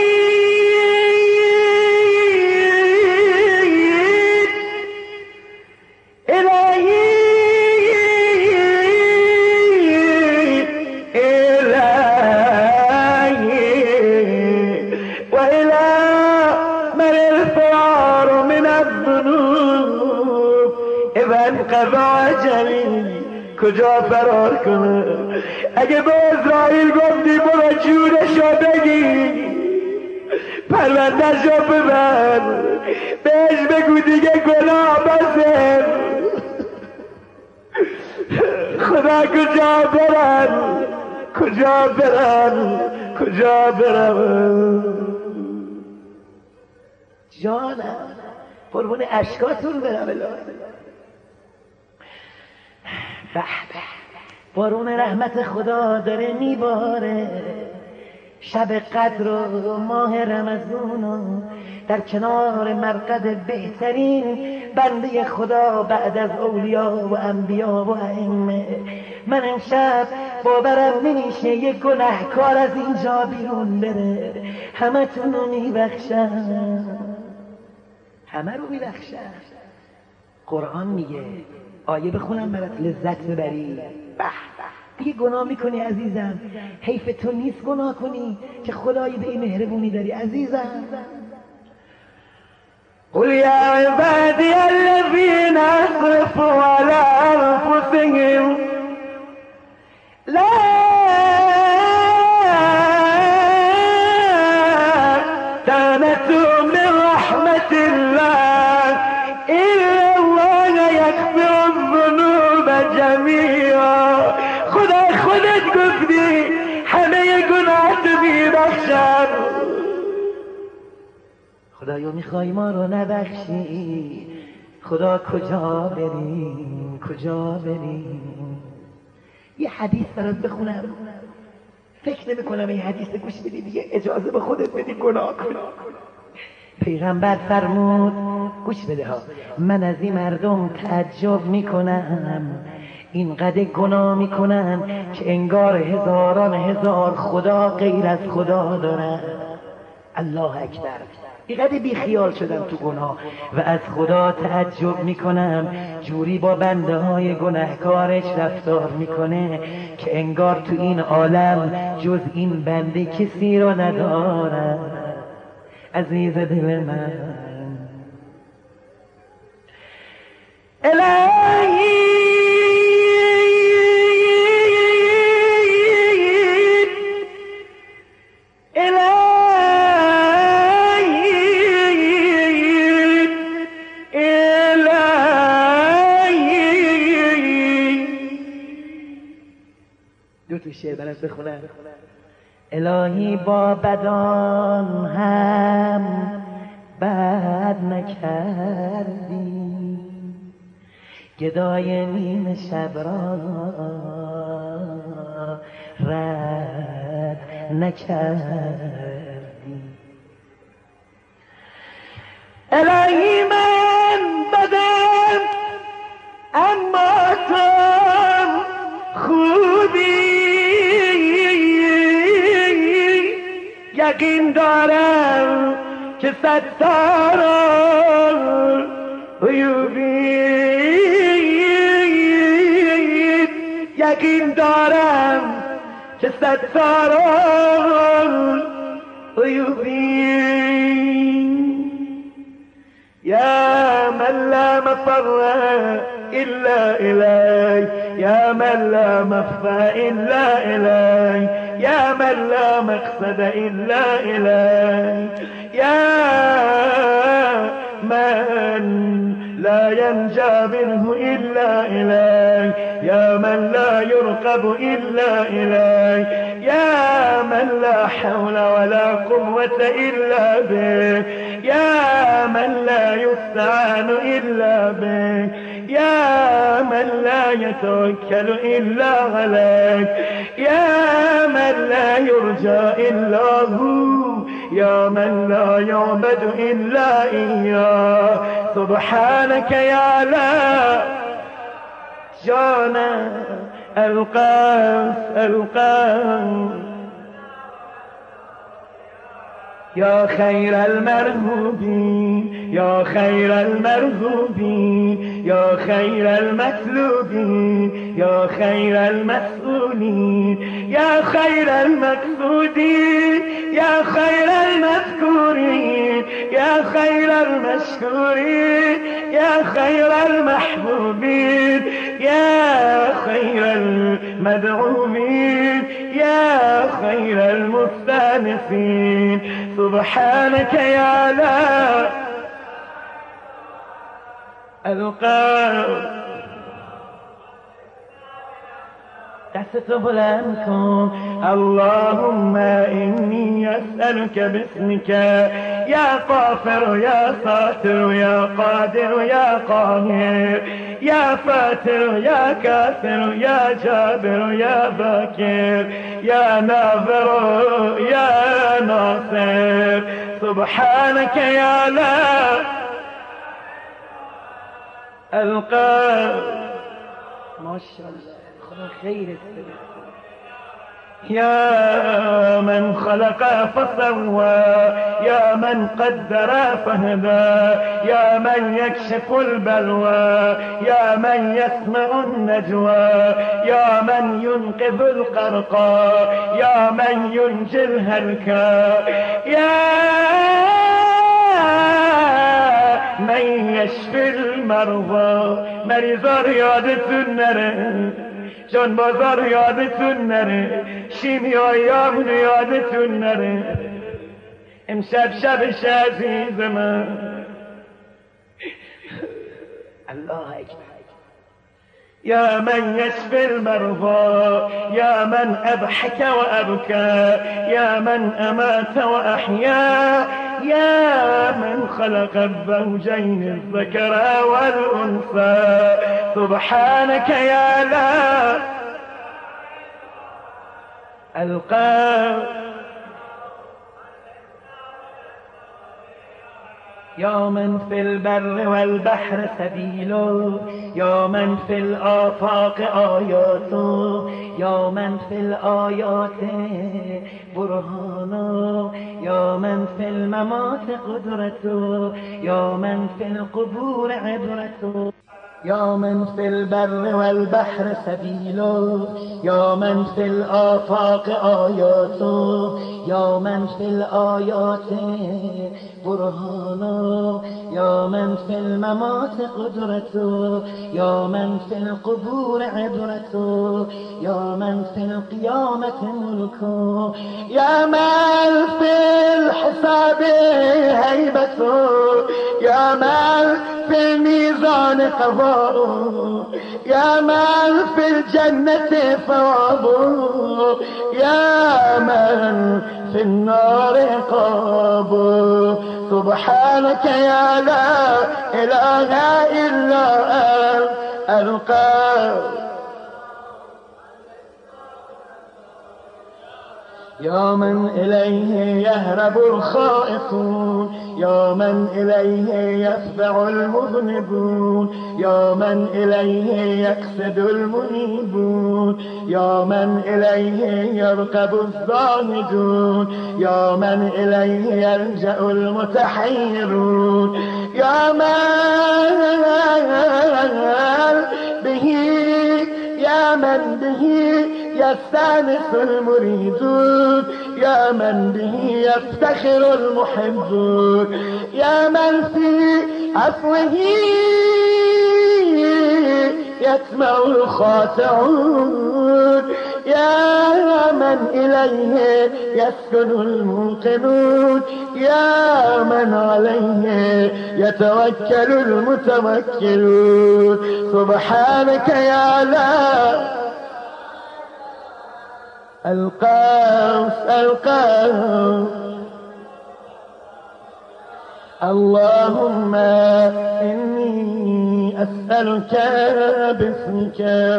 کجا فرار کنه؟ اگه به اسرائیل گفتی برو جونشو بگی، پروندهشو ببر، بهش بگو دیگه گناه بسه. خدا کجا برم کجا برم کجا برم؟ جانم قربون اشکاتون برم. الهی به به بارون رحمت خدا داره میباره، شب قدر و ماه رمضان و در کنار مرقد بهترین بنده خدا بعد از اولیا و انبیا و ائمه. من امشب باورم نمیشه یک گناهکار از اینجا بیرون بره، همه تون رو میبخشم، همه رو میبخشم. قرآن میگه، آیه بخونم برات لذت ببری. به دیگه گناه میکنی عزیزم، حیف تو نیست گناه کنی که خدای به این مهربونی داری عزیزم. قل یا عبادی الذین اسرفوا علی انفسهم لا تقنطوا من رحمت الله إن الله يغفر الذنوب جميعا. خدا خودت گفتی همه گناهات میبخشم. خدایا میخوای ما رو نبخشی، خدا کجا بریم کجا بریم؟ یه حدیث برات بخونم، فکر نمی کنم این حدیث گوش بدی دیگه اجازه به خودت بدی گناه کنی. پیغمبر فرمود، گوش بده ها، من از این مردم تعجب میکنم، اینقدر گناه میکنن که انگار هزاران هزار خدا غیر از خدا دارن. الله اکبر. اینقدر بی خیال شدم تو گناه و از خدا تعجب میکنم جوری با بنده های گناهکارش رفتار میکنه که انگار تو این عالم جز این بنده کسی رو ندارم. عزیز دل من الهی شعر برات بخونم. الهی با بدان هم بد نکردی، گدای نیم شب را رد نکردی. الهی من بدم اما تو خوبی، یقین دارم که ستار عیوبی، یقین دارم که ستار عیوبی. یا من لا مفر إلا إلي، يا من لا مخفى إلا إلي، يا من لا مقصد إلا إلي، يا من لا ينجى منه إلا إلي، يا من لا يرقب إلا إلي، يا من لا حول ولا قوة إلا به، يا من لا يستعان إلا به، يا من لا يتوكل إلا عليك، يا من لا يرجى إلا هو، يا من لا يعبد إلا إياه. سبحانك يا لا جانا القاف القاف، يا خير المرهوبين، يا خير المرهوبين، يا خير المطلوبين، يا خير المسؤولين، يا خير المقصودين، يا خير المذكورين، يا خير المشكورين، يا خير المحبوبين، يا خير المدعومين، يا خير المستانسين. سبحانك يا لا القاف. دستتو بلند کن. اللهم إني أسألك باسمك يا غافر يا ساتر يا قادر يا قاهر يا فاتر يا كافر يا جابر يا ذاكر يا ناظر يا ناصر. سبحانك يا لا القاف. ما شاء الله خير السلام. يا من خلق فسوى، يا من قدر فهدى، يا من يكشف البلوى، يا من يسمع النجوى، يا من ينقذ القرقى، يا من ينجي الهلكى، يا من يشفي المرضى. مریضا یادتون نره، جان بازار یادتون نره، شیمیایی همون یادتون نره. امشب شبش عزیز من. الله اکبر. يا من يشفي المرضى، يا من أضحك وأبكى، يا من أمات وأحيا، يا من خلق الزوجين الذكر والأنثى. سبحانك يا لا القاف. يا من في البر والبحر سبيله، يا من في الآفاق آياته، يا من في الآيات برهانه، يا من في الممات قدرته، يا من في القبور عبرته، يا من في البر والبحر سبيله، يا من في الآفاق آياته، يا من في الآيات برهانه، يا من في الممات قدرته، يا من في القبور عبرته، يا من في القيامة ملكه، يا من في الحساب هيبته، يا من في الميزان قضاؤه، يا من في الجنة ثوابه، يا من في النار عقابه. سبحانك يا لا إله إلا أنت القادر، يا من إليه يهرب الخائفون، يا من إليه يفزع المذنبون، يا من إليه يقصد المنيبون، يا من إليه يركب الزاهدون، يا من إليه يلجأ المتحيرون، يا من به يا من به يستانس المريدون، يا من به يفتخر المحبون، يا من في عفوه يسمع الخاطعون، يا من إليه يسكن الموقنون، يا من عليه يتوكل المتوكلون. سبحانك يا لا القوس القوس. اللهم إني أسألك باسمك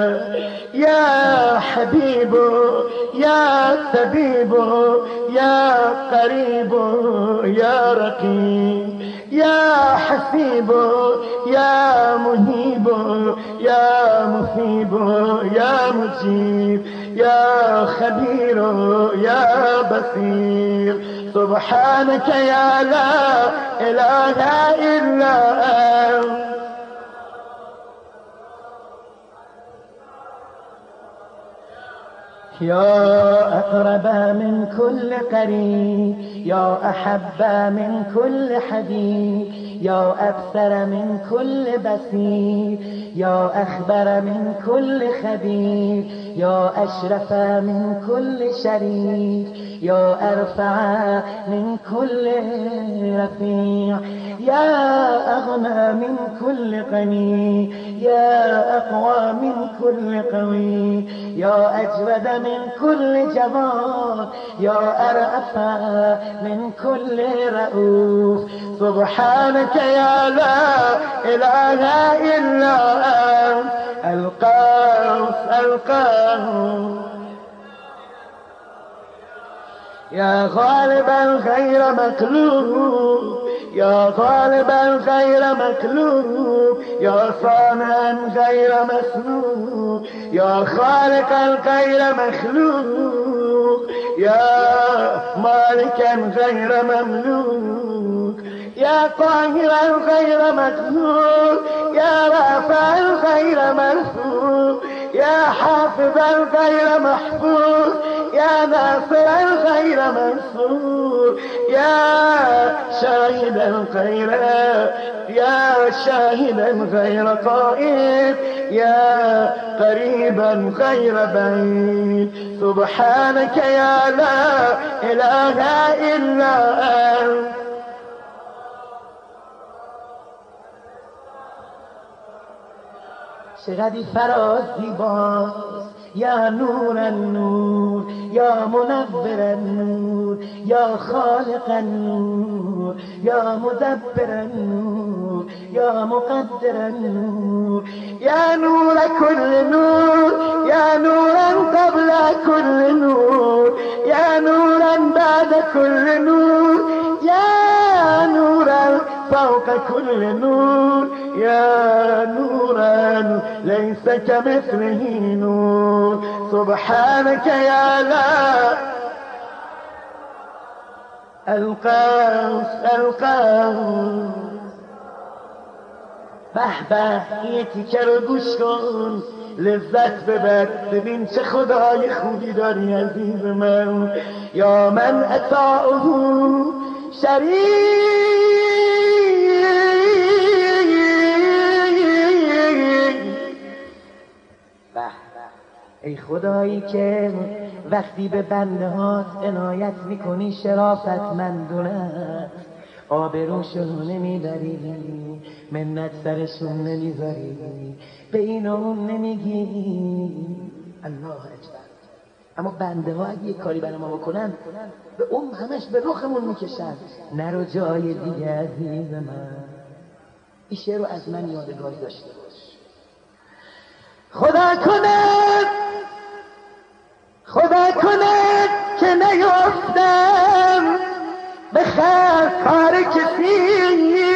يا حبيب يا طبيب يا قريب يا رقيب يا حسيب يا مهيب يا مثيب يا مجيب يا خبير يا بصير. سبحانك يا لا إله إلا أنت. يا أقرب من كل قريب، يا أحب من كل حبيب، يا أبصر من كل بصير، يا أخبر من كل خبير، يا أشرف من كل شريف، يا أرفع من كل رفيع، يا أغنى من كل غني، يا أقوى من كل قوي، يا أجود من كل جبار، يا أرأف من كل رؤوف. سبحانك يا لا إله إلا أنت القوس القوس. يا غالبا غير مكلوب، يا غالبا غير مكلوب، يا صانعا غير مسلوب، يا خالقا غير مخلوق، يا مالكا غير مملوك، يا قاهرا غير مخلوق، يا رافعا غير مرفوع، يا حافظا غير محفوظ، يا ناصرا غير منصور، يا شاهدا غير يا شاهدا غير قائد، يا قريبا غير بعيد. سبحانك يا لا إله إلا أنت. چقدر فراز زیباست، یا نور النور، یا منور النور، یا خالق النور، یا مدبر النور، یا مقدر النور، یا نور كل نور، یا نورا قبل كل نور، یا نورا بعد كل نور، یا نورا فوق كل نور يا نورا ليس كمثله نور سبحانك يا لا القوس القوس. به به یه تیکه رو گوش کن لذت ببر ببین چه خدای خوبی داری عزیز من. یا من اطاعه شریک به ای خدایی که وقتی به بنده هات عنایت میکنی شرافتمندونه آبروشون نمیبری منت سرشون نمیذاری به این اون نمیگی الله اکبر. اما بنده ها اگه یک کاری برای ما بکنن به اون همش به رخمون میکشن نرو جای دیگه عزیز من. این شعر رو از من یادگاری داشته باش. خدا کند خدا کند که نیفتم به خلق کار کسی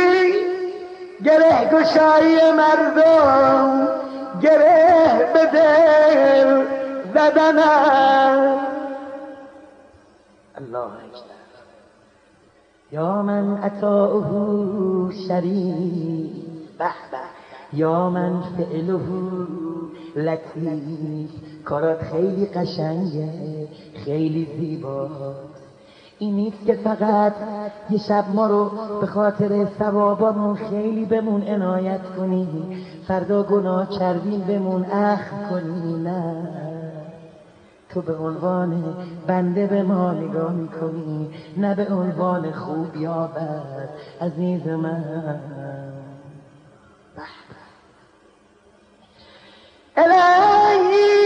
گره گشایی مردم گره به دل زدنم. الله اکبر. یا من اطاعه شریک به به یا من فعله لطیف. کارات خیلی قشنگه خیلی زیباست. این نیست که فقط یه شب ما رو به خاطر ثوابامون خیلی بمون عنایت کنی فردا گناه کردیم بمون اخم کنی. نه تو به عنوان بنده به ما نگاه میکنی نه به عنوان خوب یا بد عزیز من. الهی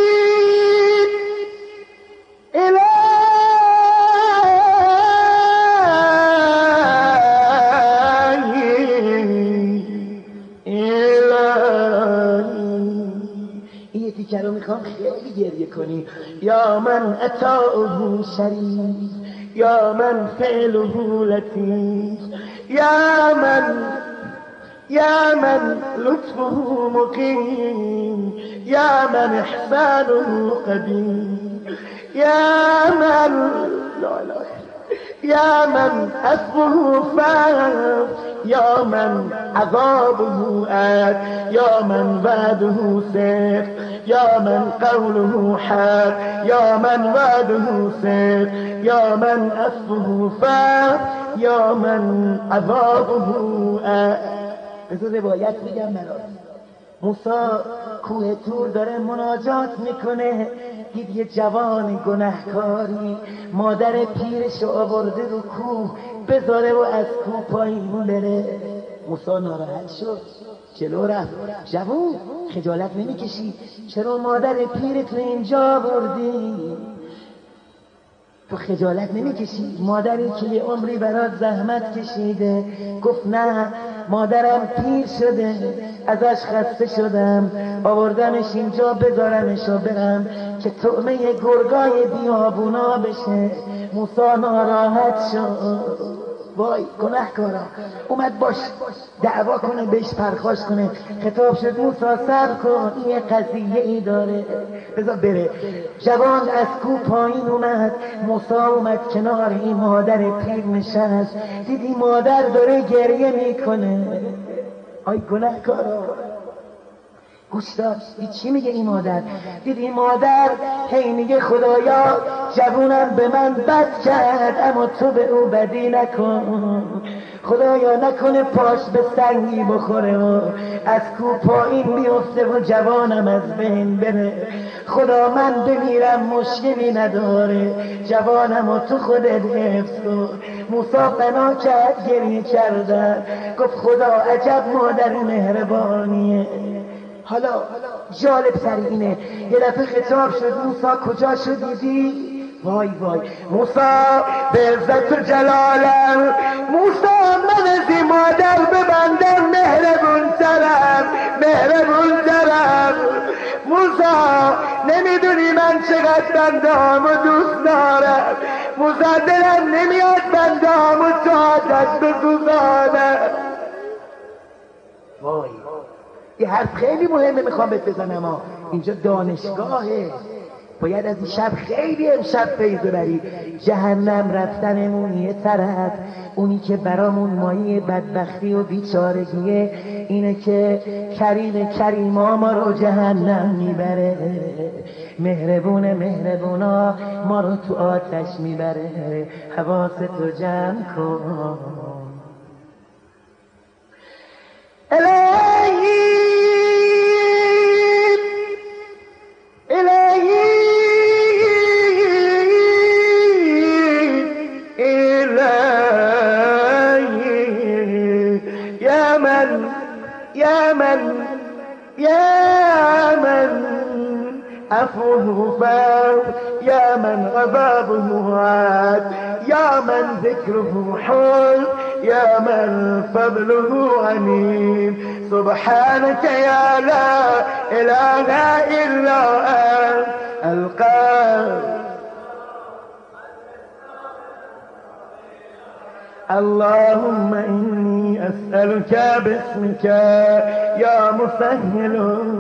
که رو میخوام خیلی گریه کنی. یا من اطاعه شریف یا من فعله لطیف یا من یا من لطفه مقیم یا من احسانه قدیم یا من لا لا یا من حسبه فاق یا من عذابه آت یا من وعده صدق یا من قوله حق یا من وعده صدق یا من حسبه فاق یا من عذابه آت. بذار روایت بگم برات. موسی کوه طور داره مناجات میکنه دید یه جوان گناهکاری مادر پیرش آورده رو کوه بذاره و از کوه پایین بره. موسی ناراحت شد جلو رفت. جوون خجالت نمیکشی؟ چرا مادر پیرت رو اینجا آوردی؟ تو خجالت نمیکشی؟ مادری که یه عمری برات زحمت کشیده. گفت نه مادرم پیر شده ازش خسته شدم آوردمش اینجا بذارمش و برم که طعمه گرگای بیابونا بشه. موسی ناراحت شد. وای گناهکارا اومد باش دعوا کنه بهش پرخاش کنه. خطاب شد موسی صبر کن این یه قضیه ای داره بذار بره. جوان از کوه پایین اومد. موسی اومد کنار این مادر پیر نشست. دیدی مادر داره گریه میکنه. آی گناهکارا گوش دار چی میگه این مادر؟ دیدی مادر هی میگه خدایا جوونم به من بد کرد اما تو به او بدی نکن. خدایا نکنه پاش به سنگی بخوره و از کوه پایین بیفته و جوانم از بین بره. خدا من بمیرم مشکلی نداره جوانم و تو خودت حفظ کن. موسی فنا کرد گریه کردن. گفت خدا عجب مادر مهربانیه. حالا جالب سر اینه یه دفعه خطاب شد موسی کجا شدیدی؟ وای وای موسی به عزت و جلالم موسی من از این مادر ببندم مهربون ترم مهربون ترم. موسی نمیدونی من چقدر بنده هامو دوست دارم مزادلم نمیاد بندام و سعادت بسوزانم. وای یه حرف خیلی مهمه میخوام بهت بزنم ها. اینجا دانشگاهه، باید از این شب خیلی امشب فیض ببری. جهنم رفتنمون یه طرف، اونی که برامون مایه بدبختی و بیچارگیه اینه که کریم کریما ما رو جهنم میبره، مهربون مهربونا ما رو تو آتش میبره. حواستو جمع کن. الهی الهی الهی یا من یا من یا من عفوه فاض، يا من غضبه عاد، يا من ذكره حول، يا من فضله غنيم. سبحانك يا لا إله إلا أنت القادر. اللهم إني أسألك باسمك يا مسهل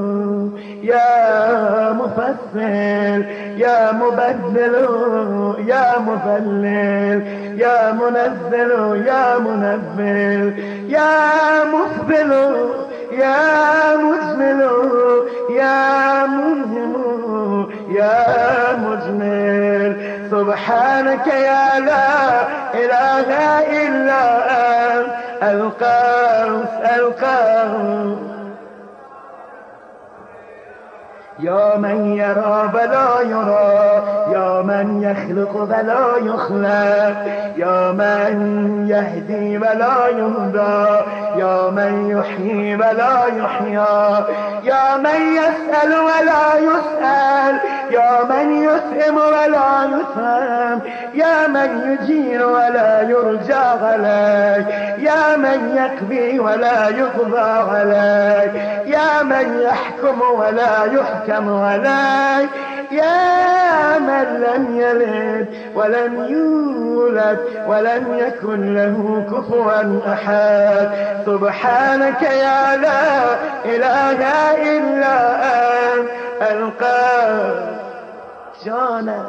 يا مفصل يا مبدل يا مذلل يا منزل يا منبل يا مفضل يا مجمل يا منهم يا مجمل. سبحانك يا لا إله إلا أنت القوس القوس. يا من يرى ولا يرى، يا من يخلق ولا يخلق، يا من يهدي ولا يهدى، يا من يحيي ولا يحيى، يا من يسأل ولا يسأل، يا من يسئم ولا يسأم، يا من يجير ولا يرجى عليه، يا من يقضي ولا يقضى عليه، يا من يحكم ولا يحكم عليه، يا من لم يلد ولم يولد ولم يكن له كفوا أحد. سبحانك يا لا إله إلا أنت القادر. جانا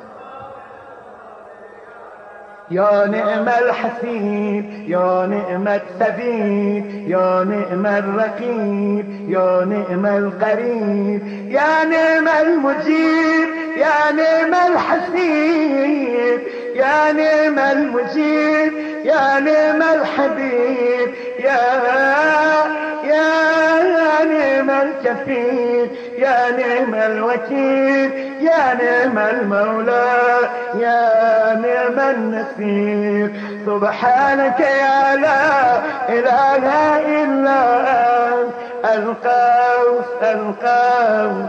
يا نعم الحسيب، يا نعم السبيب، يا نعم الرقيب، يا نعم القريب، يا نعم المجيب، يا نعم الحسيب، يا نعم المجيب، يا نعم الحبيب، يا يا نعم الكفيل، يا نعم الوكيل، يا نعم المولى، يا نعم النصير. سبحانك يا لا إله إلا أنت القوس القوس.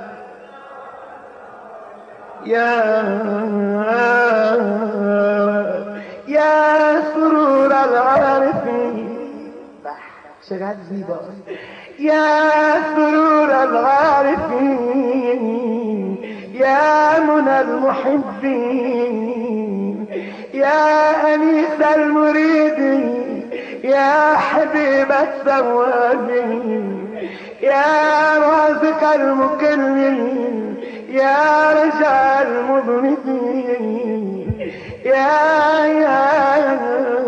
يا يا سرور العارفين، چقدر زیبا. يا سرور العارفين، يا منى المحبين، يا أنيس المريدين، يا حبيب التوابين، يا رازق المكرمين، يا رجاء المذنبين، يا يا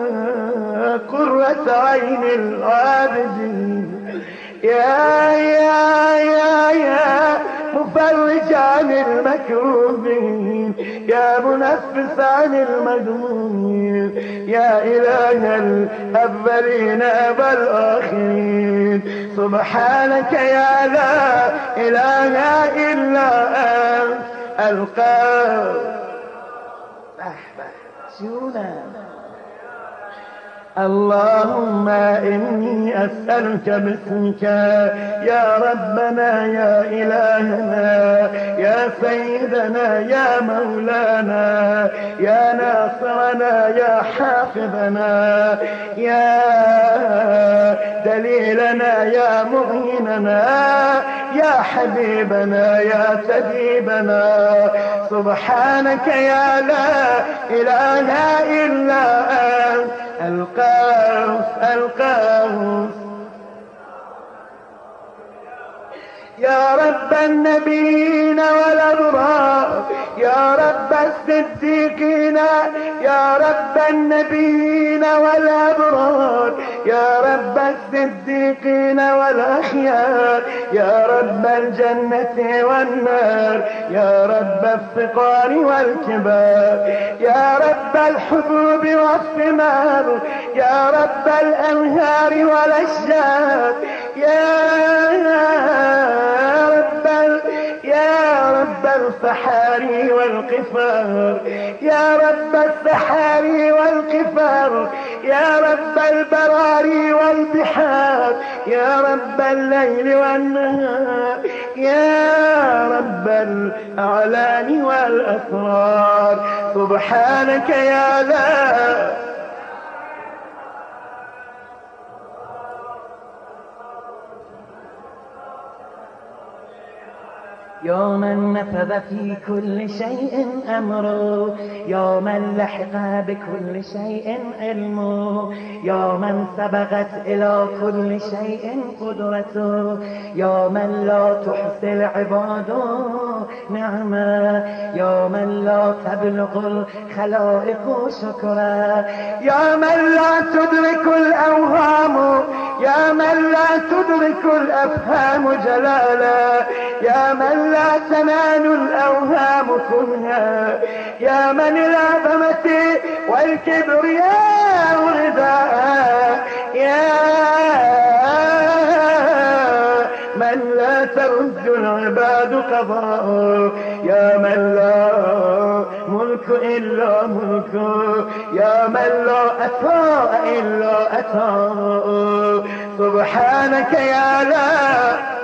قرة عين العابدين، يا يا يا يا مفرج عن المكروبين، يا منفس عن المذمومين، يا إله الأولين والآخرين. سبحانك يا لا إله إلا أنت القادر. شونا اللهم إني أسألك باسمك يا ربنا يا إلهنا يا سيدنا يا مولانا يا ناصرنا يا حافظنا يا دليلنا يا معيننا يا حبيبنا يا سبيبنا سبحانك يا لا إله إلا أنت القوس القوس يا رب النبيين والأبرار يا رب الصديقين يا رب النبيين والأبرار يا رب الصديقين والأخيار يا رب الجنة والنار يا رب الصغار والكبار يا رب الحبوب والثمار يا رب الأنهار والأشجار يا رب يا رب الصحاري والقفار يا رب الصحاري والقفار يا رب البراري والبحار يا رب الليل والنهار يا رب الأعلام والأسرار سبحانك يا لا يا من نفذ في كل شيء أمره يا من لحق بكل شيء علمه يا من سبقت إلى كل شيء قدرته يا من لا تحصي العباد نعمه يا من لا تبلغ الخلائق شكره يا من لا تدرك الأوهام يا من لا تدرك الأفهام جلالا يا من لا تنال الأوهام كنها يا من العظمة والكبرياء رداء يا من لا ترد العباد قضاء يا من لا ملك إلا ملكه يا من لا أتاء إلا أتاء سبحانك يا لا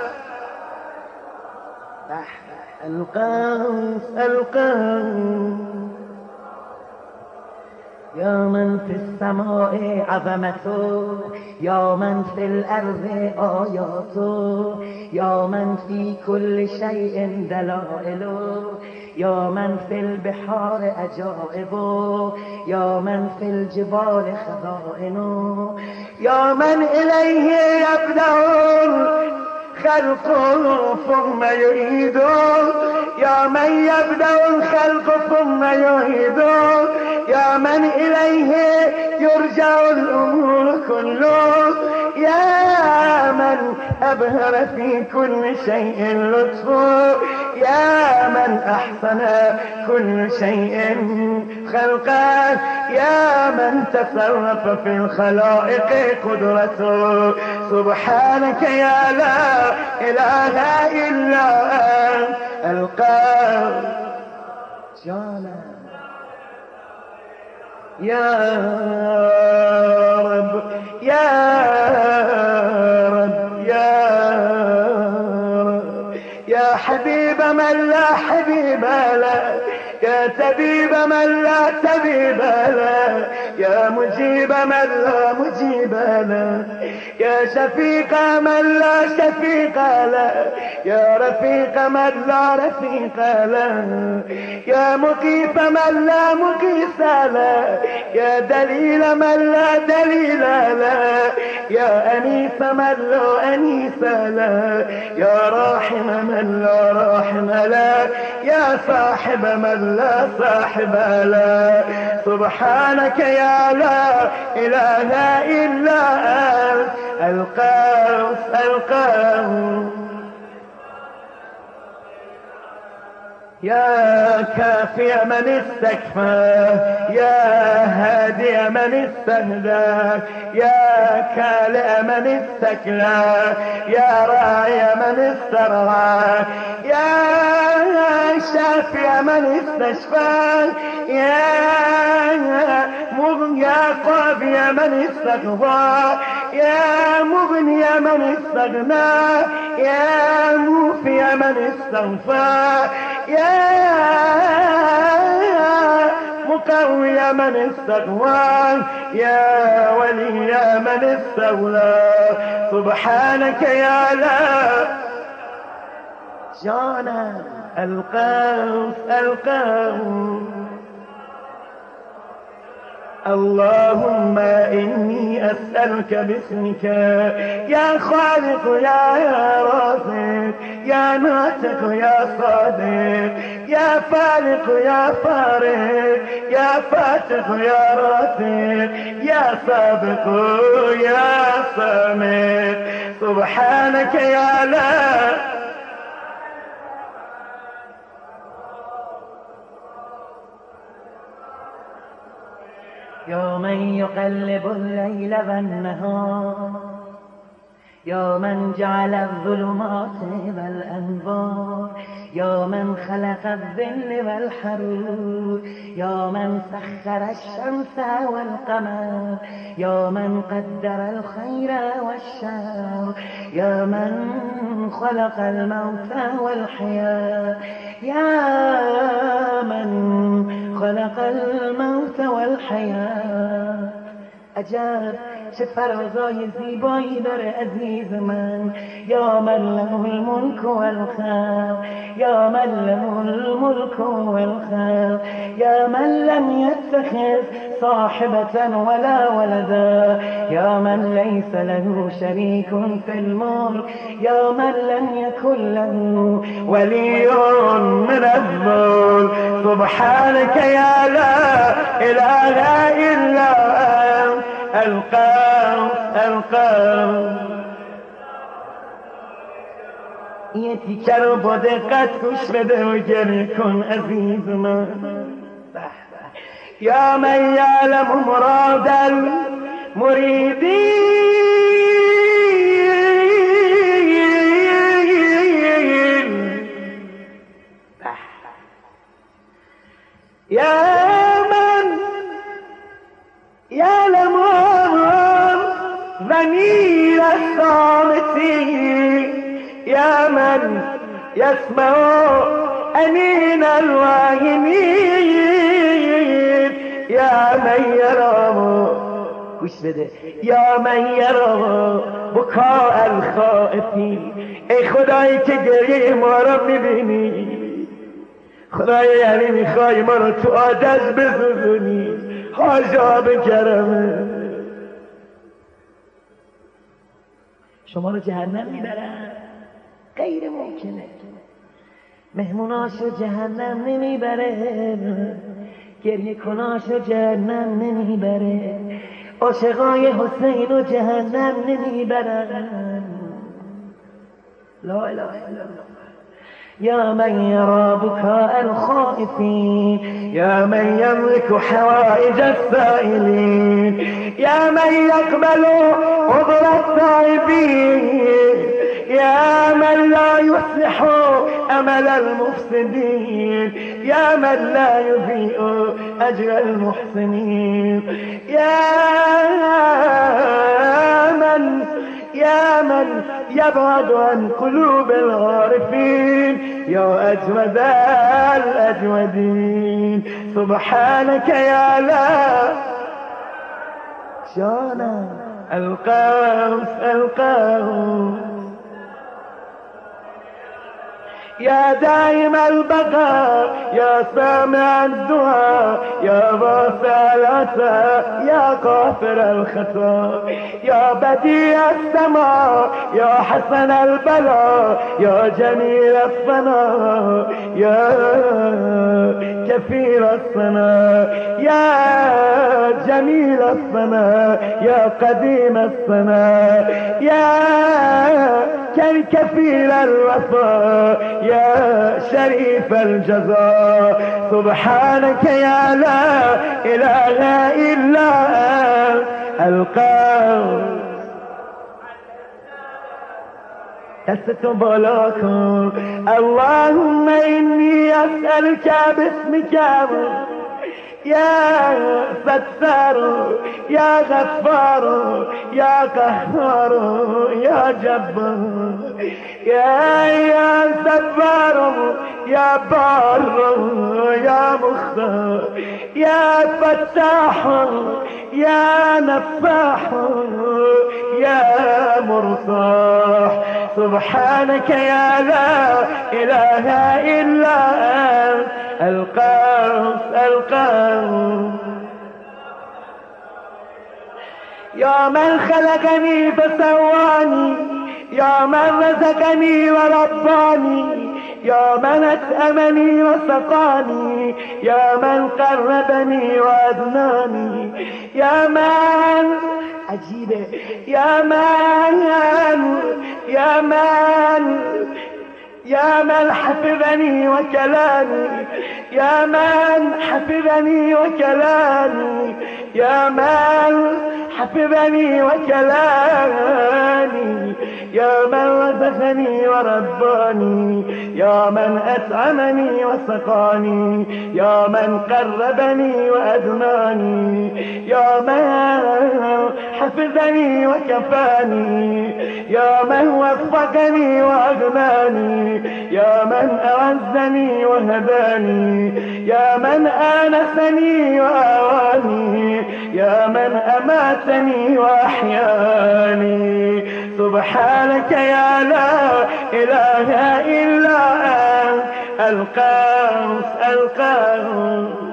القوس القوس يا من في السماء عظمته يا من في الأرض آياته يا من في كل شيء دلائله يا من في البحار أجائبه يا من في الجبال خزائنه يا من إليه يبدأ الخلق ثم يعيد يا من يبدأ الخلق ثم يعيد يا من إليه يرجع الأمور كله يا من أبهر في كل شيء لطفه يا من أحسن كل شيء خلقا يا من تصرف في الخلائق قدرته سبحانك يا لا إله إلا أنت القادر يا رب يا رب يا رب يا حبيب من لا حبيب له يا طبيب من لا طبيب له يا مجيب من لا مجيب له يا شفيق من لا شفيق له يا رفيق من لا رفيق له يا مقيت من لا مقيت له يا دليل من لا دليل له يا أنيس من لا أنيس له يا راحم من لا راحم له يا صاحب من لا صاحب له سبحانك يا لا إله إلا أنت القوس القوس يا كافي من استكفى يا هادي من استهدى يا كالئ من استكلى يا راعي من استرعى يا شافي في من استشفى يا مغني قافي من استغفى يا مغني من استغنى يا موفي من استغفى يا مقوي من استقوى يا ولي من استولى سبحانك يا لا جانا القوس القوس اللهم إني أسألك باسمك يا خالق يا رازق يا ناطق يا صادق يا فالق يا فارق يا فاتح يا رازق يا سابق يا صامت سبحانك يا لا يا من يقلب الليل والنهار يا من جعل الظلمات والأنوار يا من خلق الظل والحرور يا من سخر الشمس والقمر يا من قدر الخير والشر يا من خلق الموت والحياة يا من خلق الموت والحياة عجب چه فرازای زیبایی داره عزیز من یا من له الملک والخلق یا من له الملک والخلق یا من لم يتخذ صاحبة ولا ولدا یا من ليس له شريك في الملك یا من لم يكن له ولي من الذل سبحانك يا لا إله إلا أنت القوس القوس یه تیکه رو با دقت گوش بده و گریه کن عزیز من یا من یعلم مراد المریدین یا من یعلم ضمير الصامتين يا من يسمع أنين الواهمين يا من يرى گوش بده یا من یرا بکاء الخائفین ای خدایی که گریه ما رو میبینی خدای یعنی میخوای ما رو تو آتش بسوزونی حاجا به کرمه شما رو جهنم میبرن غیر ممکنه مهموناشو جهنم نمیبره گریه کناشو جهنم نمیبره عاشقای حسین و جهنم نمیبرن لا اله الا الله يا من يرى بكاء الخائفين يا من يملك حوائج السائلين يا من يقبل عذر التائبين يا من لا يصلح أمل المفسدين يا من لا يضيء أجر المحسنين يا من يا من يبعد عن قلوب العارفين يا أجود الأجودين سبحانك يا لا شانا القوس القوس يا دائم البقاء يا سامع الدعاء يا واسع العطاء يا غافر الخطا يا بديع السماء يا حسن البلاء يا جميل الثناء يا كثير الثناء يا جميل الثناء يا قديم الثناء يا كثير الوفاء يا شريف الجزاء سبحانك يا لا إله إلا أنت القوس دستتو بالا کن اللهم إني أسأل يسألك باسمك يا ستار يا غفار يا قهار يا جبار يا يا ستار يا بار يا مختار يا فتاح يا نفاح يا مرصاح سبحانك يا لا إله إلا أنت القوس القوس يا من خلقني فسواني يا من رزقني ورباني يا من أتأمني وسقاني يا من قربني وأدناني يا من عجيبة يا من يا من يا من حفظني وكلاني يا من حفظني وكلاني يا من حفظني وكلاني يا من رزقني ورباني يا من أطعمني وسقاني يا من قربني وأدناني يا من حفظني وكفاني يا من وفقني وأغناني يا من أعزني وهداني يا من آنسني وآواني يا من أماتني وأحياني سبحانك يا لا إله إلا أنت القوس القوس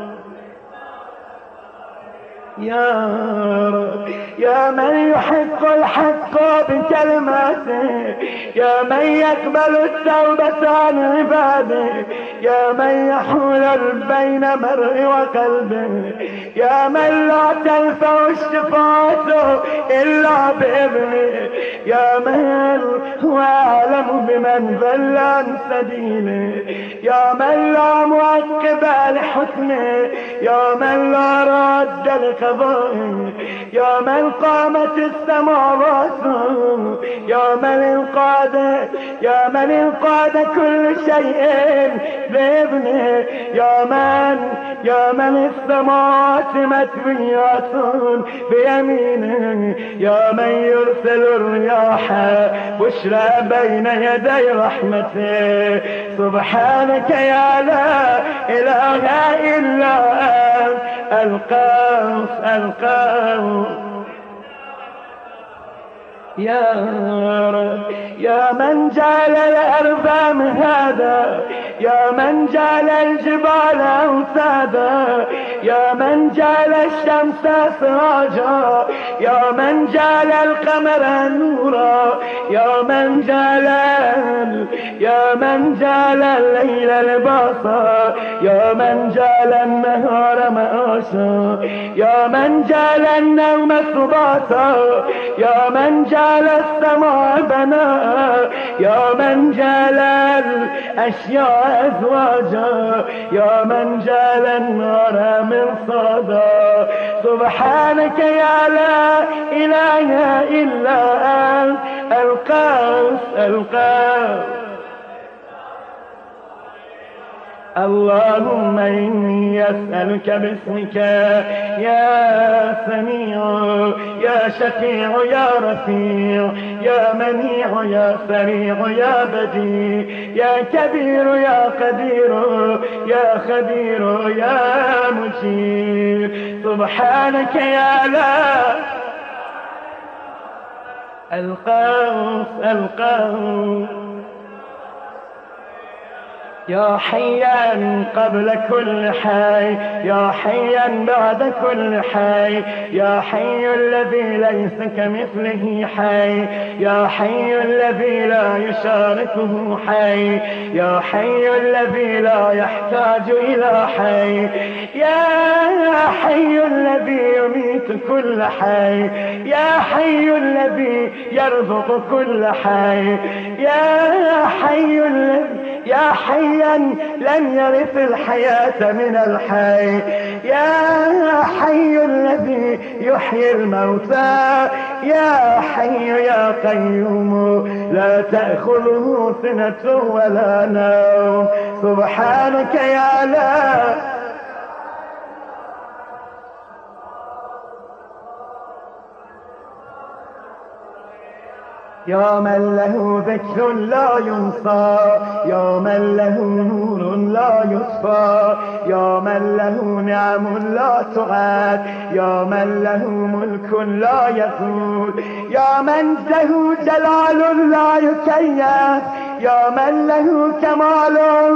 يا رب يا من يحق الحق بكلماته يا من يقبل التوبة عن عباده يا من يحول بين مرء وقلبه يا من لا تنفع الشفاعة إلا بإذنه يا من هو أعلم بمن ضل عن سبيله يا من لا معقب لحكمه يا من لا راد لقضائه يا من قامت السماوات يا من انقاد يا من انقاد كل شيء بإذنه يا من يا من السماوات مطويات بيمينه يا من يرسل الرياح بشرى بين يدي رحمته سبحانك يا لا إله إلا أنت القوس القوس يا رب يا من جعل الأرض مهادا يا من جعل الجبال أوتادا يا من جعل الشمس سراجا يا من جعل القمر نورا يا من جعل يا من جعل الليل لباسا يا من جعل النهار معاشا يا من جعل النوم سباتا يا من جعل جعل السماء بناء يا من جعل الأشياء أزواجا يا من جعل النار مرصادا سبحانك يا لا إله إلا أنت القوس القوس اللهم إني أسألك باسمك يا سميع يا شفيع يا رفيع يا منيع يا سريع يا بديع يا كبير يا قدير يا خبير يا مجير سبحانك يا لا القوس القوس يا حيا قبل كل حي يا حيا بعد كل حي يا حي الذي ليس كمثله حي يا حي الذي لا يشاركه حي يا حي الذي لا يحتاج إلى حي يا حي الذي يميت كل حي يا حي الذي يرزق كل حي يا حي الذي يا حيا لم يرث الحياة من الحي، يا حي الذي يحيي الموتى، يا حي يا قيوم لا تأخذه سنة ولا نوم، سبحانك يا لا يا من له ذكر لا ينسى، يا من له نور لا يطفى، يا من له نعم لا تعاد، يا من له ملك لا يزول، يا من له جلال لا يكيف، يا من له كمال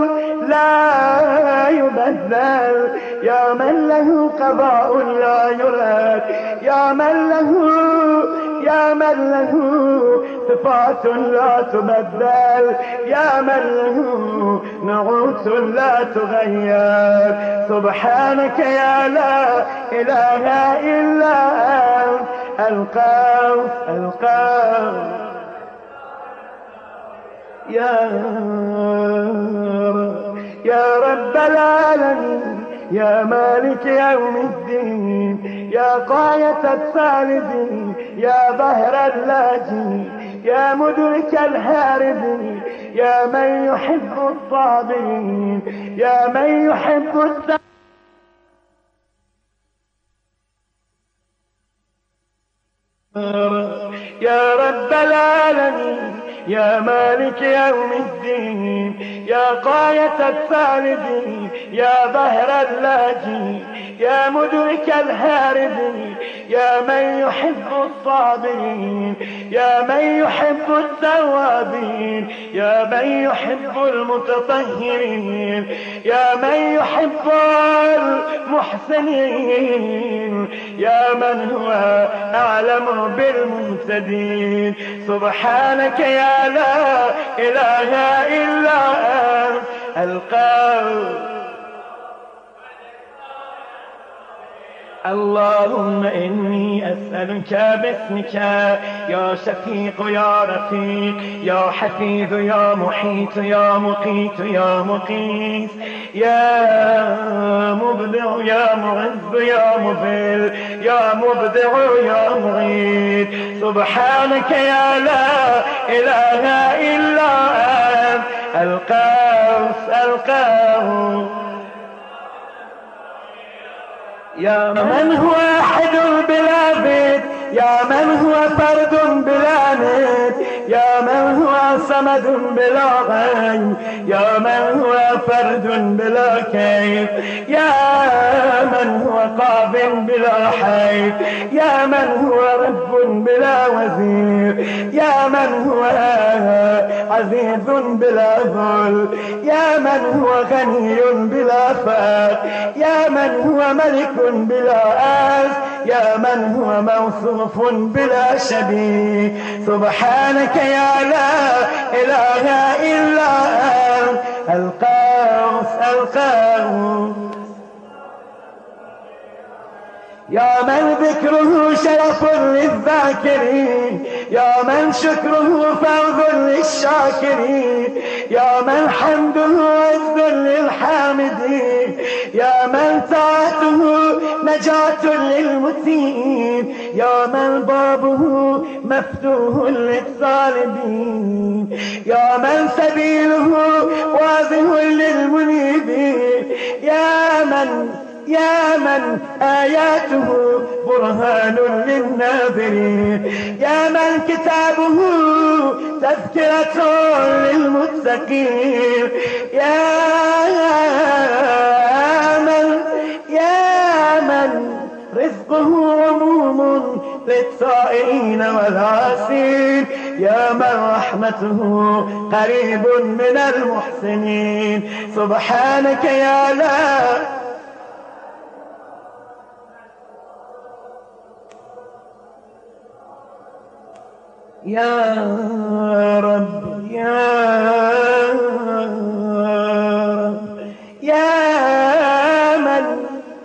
لا يبذل، يا من له قضاء لا يرد، يا من له يا من له صفات لا تبدل، يا من له نعوت لا تغير، سبحانك يا لا إله إلا أنت القوس القوس يا رب يا رب العالمين، يا مالك يوم الدين، يا غاية السالدين، يا ظهر اللاجين، يا مدرك الهاربين، يا من يحب الصابرين، يا من يحب الصابرين، يا رب العالمين، يا مالك يوم الدين، يا غاية السالدين، يا ظهر اللاجين، يا مدرك الهاربين، يا من يحب الصابرين، يا من يحب التوابين، يا من يحب المتطهرين، يا من يحب المحسنين، يا من هو أعلم بالمهتدين، سبحانك يا لا إله إلا أنت القوي. اللهم إني أسألك باسمك يا شفيق يا رفيق يا حفيظ يا محيط يا مقيت يا مقيت يا مبدع يا معز يا مذل يا مبدع يا معيد، سبحانك يا لا إله إلا أنت القوس القوس. يا من هو واحد بلا بيت، يا من هو فرد بلا ند، يا من هو صمد بلا غيب، يا من هو فرد بلا كيف، يا من هو قاض بلا حيف، يا من هو رب بلا وزير، يا من هو عزيز بلا ذل، يا من هو غني بلا فقر، يا من هو ملك بلا آس، يا من هو موصوف بلا شبيه، سبحانك يا لا إله إلا أنت القوس القوس. يا من ذكره شرف للذاكرين، يا من شكره فوز للشاكرين، يا من حمده عز للحامدين، يا من طاعته نجاة للمسيئين، يا من بابه مفتوح للطالبين، يا من سبيله واضح للمنيبين، يا من يا من آياته برهان للناظرين، يا من كتابه تذكرة للمتقين، يا من يا من رزقه عموم للطائعين والعاسين، يا من رحمته قريب من المحسنين، سبحانك يا لا يا رب يا رب يا من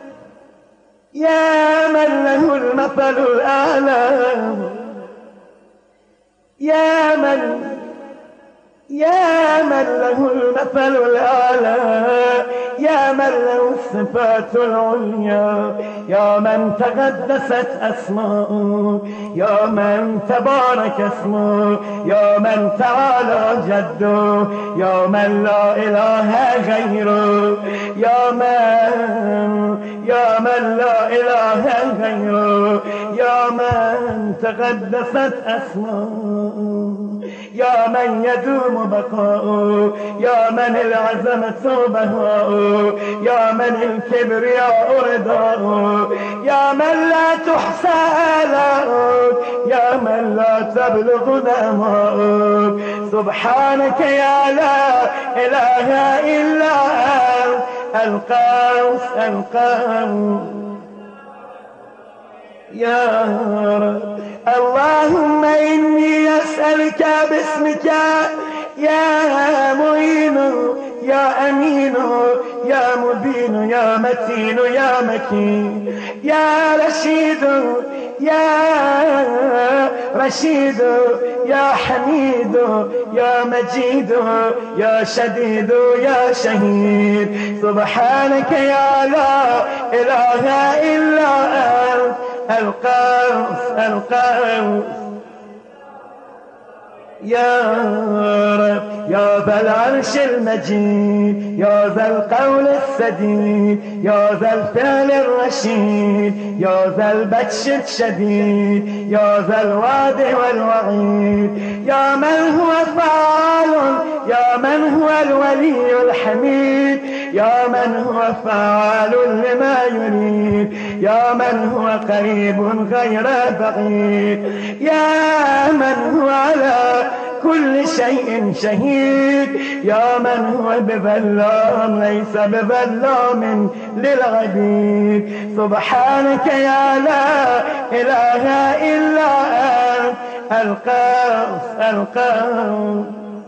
يا من له المثل الأعلى، يا من يا من له المثل الأعلى، يا من له الصفات العليا، يا من تقدست أسماؤه، يا من تبارك اسمه، يا من تعالى جده، يا من لا إله غيره، يا من يا من لا إله غيره، يا من تقدست أسماؤه، يا من يدوم بقاؤه، يا من العظمة بهاؤه، يا من الكبرياء رداؤه، يا من لا تحصى آلاؤه، يا من لا تبلغ نعماؤه. سبحانك يا لا إله إلا أنت القوس القوس يا رب. اللهم إني أسألك باسمك يا معين يا أمين يا مبين يا متين يا مكين يا رشيد يا رشيد يا حميد يا مجيد يا شديد يا شهيد. سبحانك يا لا إله إلا أنت القوس القوس يا رب. يا ذا العرش المجيد، يا ذا القول السديد، يا ذا الفعل الرشيد، يا ذا البطش الشديد، يا ذا الوعد والوعيد، يا من هو فعال، يا من هو الولي الحميد، يا من هو فعال لما يريد، يا من هو قريب غير بعيد، يا من هو على كل شيء شهيد، يا من هو بظلام ليس بظلام للعبيد. سبحانك يا لا إله إلا أنت القوس القوس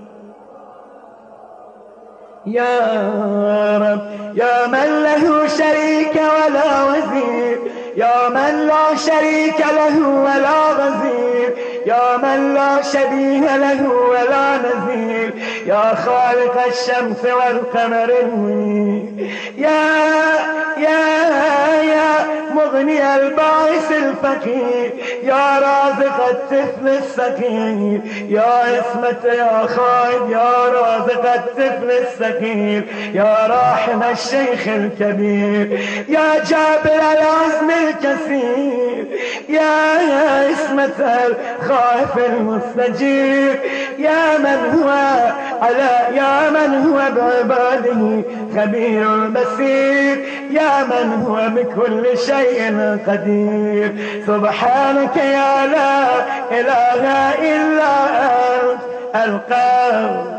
يا رب. يا من له شريك ولا وزير، يا من لا شريك له ولا غزير، يا من لا شبيه له ولا نظير، يا خالق الشمس والقمر المنير، يا يا يا مغني البائس الفقير، يا رازق الطفل السكير، يا عصمة يا خالد، يا رازق الطفل السكير، يا راحم الشيخ الكبير، يا جابر العزم الكثير، يا عصمة الخائف المستجير، يا من هو على يا من هو بعباده خبير بصير، يا من هو بكل شيء قدير. سبحانك يا لا إله إلا أنت القوس.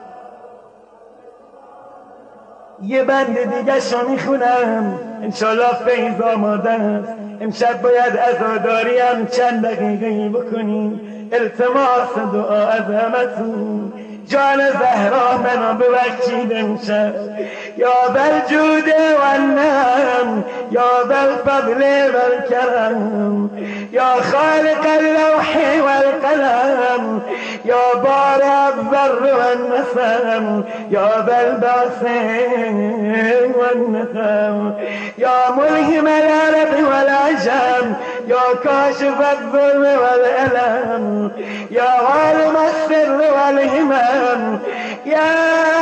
یه بند دیگه شو میخونم انشالله فیض آماده است. امشب باید عزاداریم چند دقیقه بکنیم. التماس دعا از همتون، جان زهرا منو ببخشید امشب. یا بالجود و النعم، یا بالفضل والکرم، یا خالق اللوح والقلم، یا بارع الذر والنسم، یا بالبعث والنقم، یا ملهم العرب والعجم، یا کاشف الظلم والألم، یا عالم السر والهمم، یا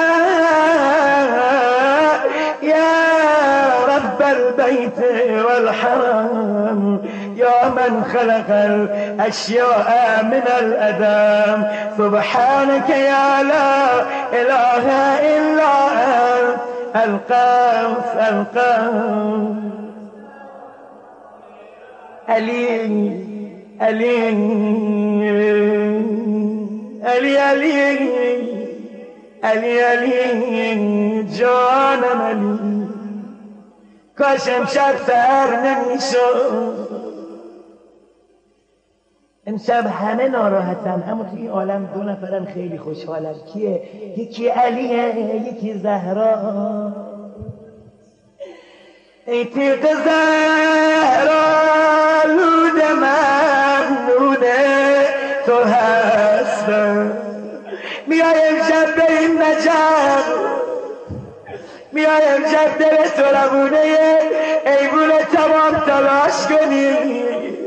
يا رب البيت والحرم، يا من خلق الأشياء من الأدم. سبحانك يا لا إله إلا أنت القوس القوس علي علي علي علي علي علی جانم علی. کاش امشب سهر نمیشد. امشب همه ناراحتن، اما توی این عالم دو نفرن خیلی خوشحالن. کیه؟ یکی علیه، یکی زهرا. ای تیغ زهرا لود ممنون تو هستم، بیای امشب جمع میای امشب دل تو رمونه ایوون تمام تلاش کنی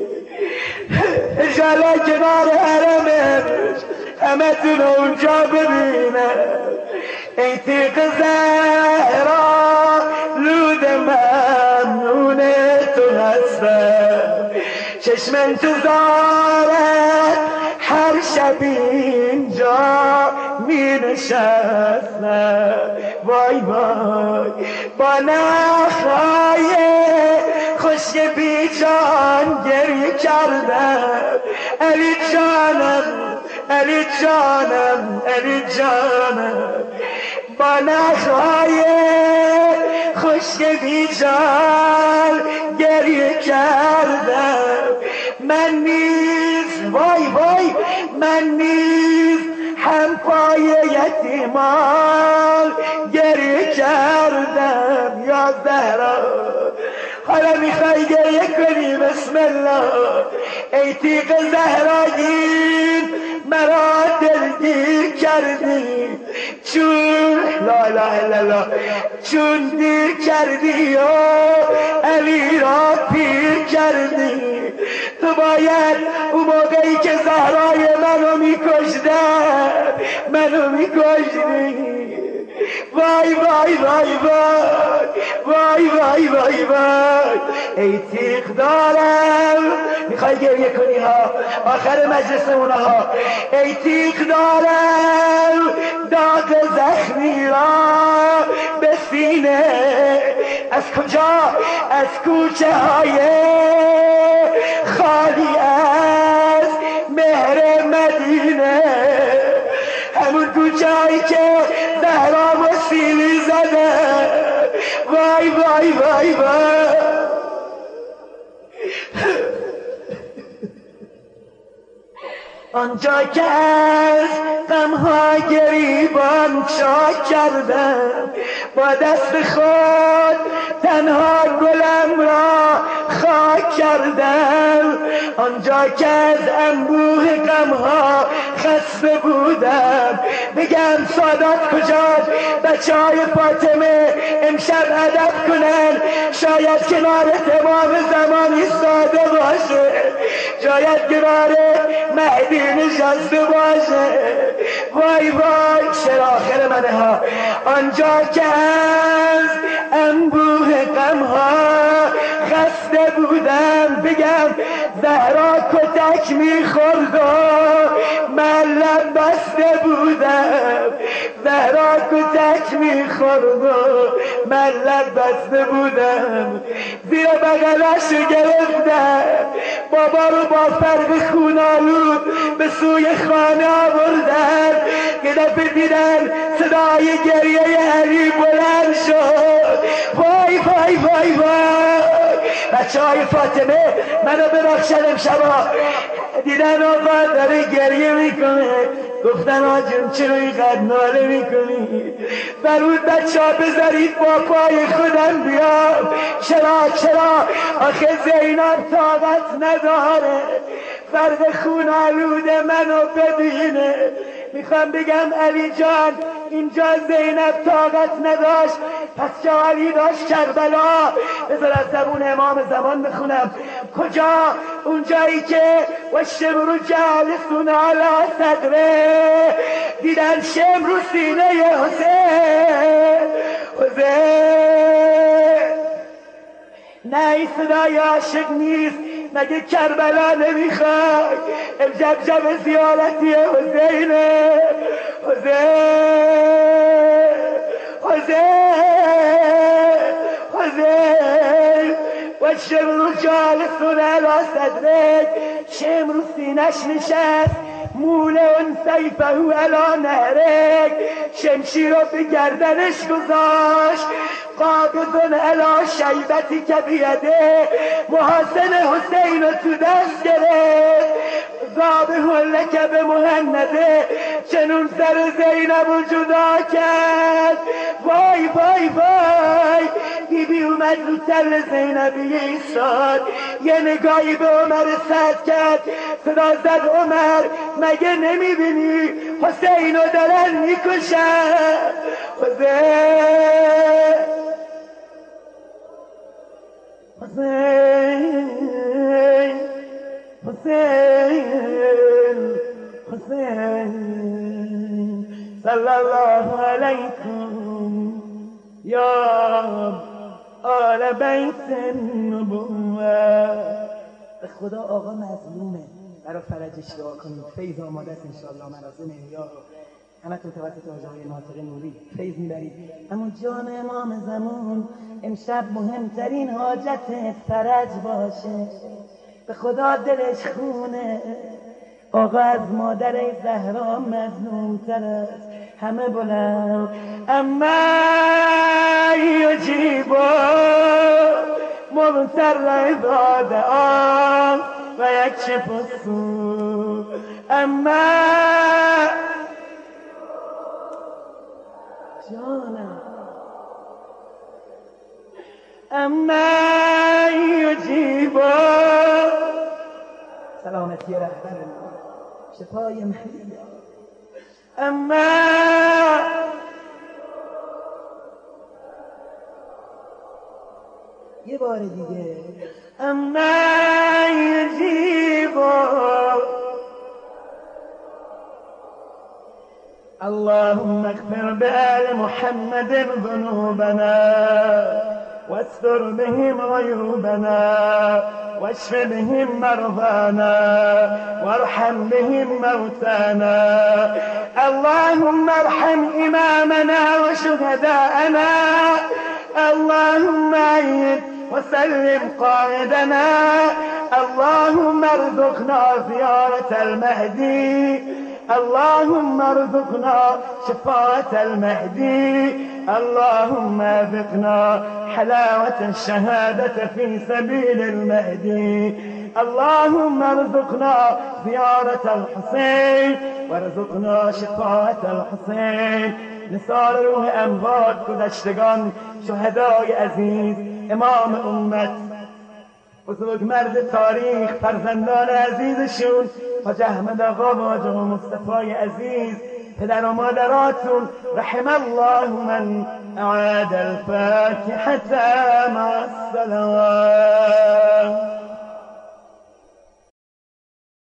انشالله کنار حرمش همه تون اونجا ببینم ای تیغ زهرا لود ممنون تو هستم چشم انتظارت هر شب اینجا می نشستم وای وای با نخای خوشی بی جان گریه کردم علی جانم علی جانم علی جانم با نخای خوشی بی جان گریه کردم من نیز وای وای من نیز هم پای یتیمان گریه کردم یا زهرا حالا میخوای گریه کنی بسم الله ای تیغ زهراگین مرا دلگیر کردی چون لا اله الا الله چون دیر کردی و علی را پیر کردی تو باید اون موقعی که زهرای منو میکشده منو میکشدی وای وای وای وای وای وای وای وای ای تیغ دارم میخوای گریه کنی ها آخر مجلس اونها ای تیغ دارم داغ زخمی را به سینه از کجا از کوچه های خالی از مهر مدینه همون کوچه هایی که زهرا مسیلی زده وای وای وای وای آنجا که از غمها گریبان چاک کردم با دست خود تنها گلم را خاک کردم آنجا که از انبوه غمها خسته بودم بگم سادات کجاست بچه های فاطمه امشب ادب کنن شاید کنار تمام زمان ایستاده باشه شاید کنار مهدی نشسته باشه وای وای چرا آخر منه ها آنجا که از انبوه غمها خسته بودم بگم زهرا کتک میخورد و من لب بسته بودم زهرا کتک میخورد و من لب بسته بودم زیر بغلش گرفتم بابا رو با فرق خونالود به سوی خانه آوردن یه دفعه دیدن صدای گریه علی بلند شد وای وای وای وای بچه های فاطمه منو ببخشن امشبا دیدن آقا داره گریه میکنه گفتن آجون چرا اینقدر ناله میکنی برود بچه ها بذارید با پای خودم بیام چرا چرا آخه زینب طاقت نداره فرد خون آلود منو ببینه میخوام بگم علی جان اینجا زینب طاقت نداشت پس جا علی داشت کربلا بذار از زبون امام زمان بخونم کجا اونجایی که و شمرو جالسون علا صدره دیدن شمرو سینه حسین حسین نه این صدای عاشق نیست مگه کربلا نمیخوای امشب شب زیارتی حسینه حسین حسین حسین و شمرو جالسون علا صدرک شمرو سینش نشست مول اون سیفه علا نهرک شمشیر رو به گردنش گذاشت قابضون علا شیبتی که بیده محاسن حسین رو تو دست گرفت ذابح لک به مهنده چنون سر زینب رو جدا کرد وای وای وای بیبی اومد رو تل زینبی ایستاد، یه نگاهی به عمر سد کرد، صدا زد عمر مگه نمیبینی حسینو دارن میکشن؟ حسین حسین حسین حسین صلی الله علیکم یا آل بیت النبوة. به خدا آقا مظلومه، برای فرجش دعا کنید. فیض آماده است انشاءالله. مراسم احیا رو همه تو توسط آقای ناطق نوری فیض میبرید. اما جان امام زمان امشب مهمترین حاجتت فرج باشه. به خدا دلش خونه، آقا از مادر زهرا مظلوم تر است. همه بلند اما یجیبا مبتر عباد آن و یکشف السوء. اما جانم اما یجیبا سلامتی رهبر شفای محلی. اما یه بار دیگه اما یجیبا اللهم اغفر بآل محمد ذنوبنا واستر بهم عيوبنا واشف بهم مرضانا وارحم بهم موتانا. اللهم ارحم إمامنا وشهداءنا. اللهم أيد وسلم قائدنا. اللهم ارزقنا زيارة المهدي. اللهم ارزقنا شفاعة المهدي. اللهم اذقنا حلاوة الشهادة في سبيل المهدي. اللهم ارزقنا زيارة الحسين وارزقنا شفاعة الحسين. نثار روح اموات گذشتگان شهدای عزیز، امام امت، بزرگ مرد تاریخ، فرزندان عزیزشون حاج احمد آقا و حاج مصطفی عزیز، پدر و مادراتون، رحم الله من اعاد الفاتحة مع الصلوات.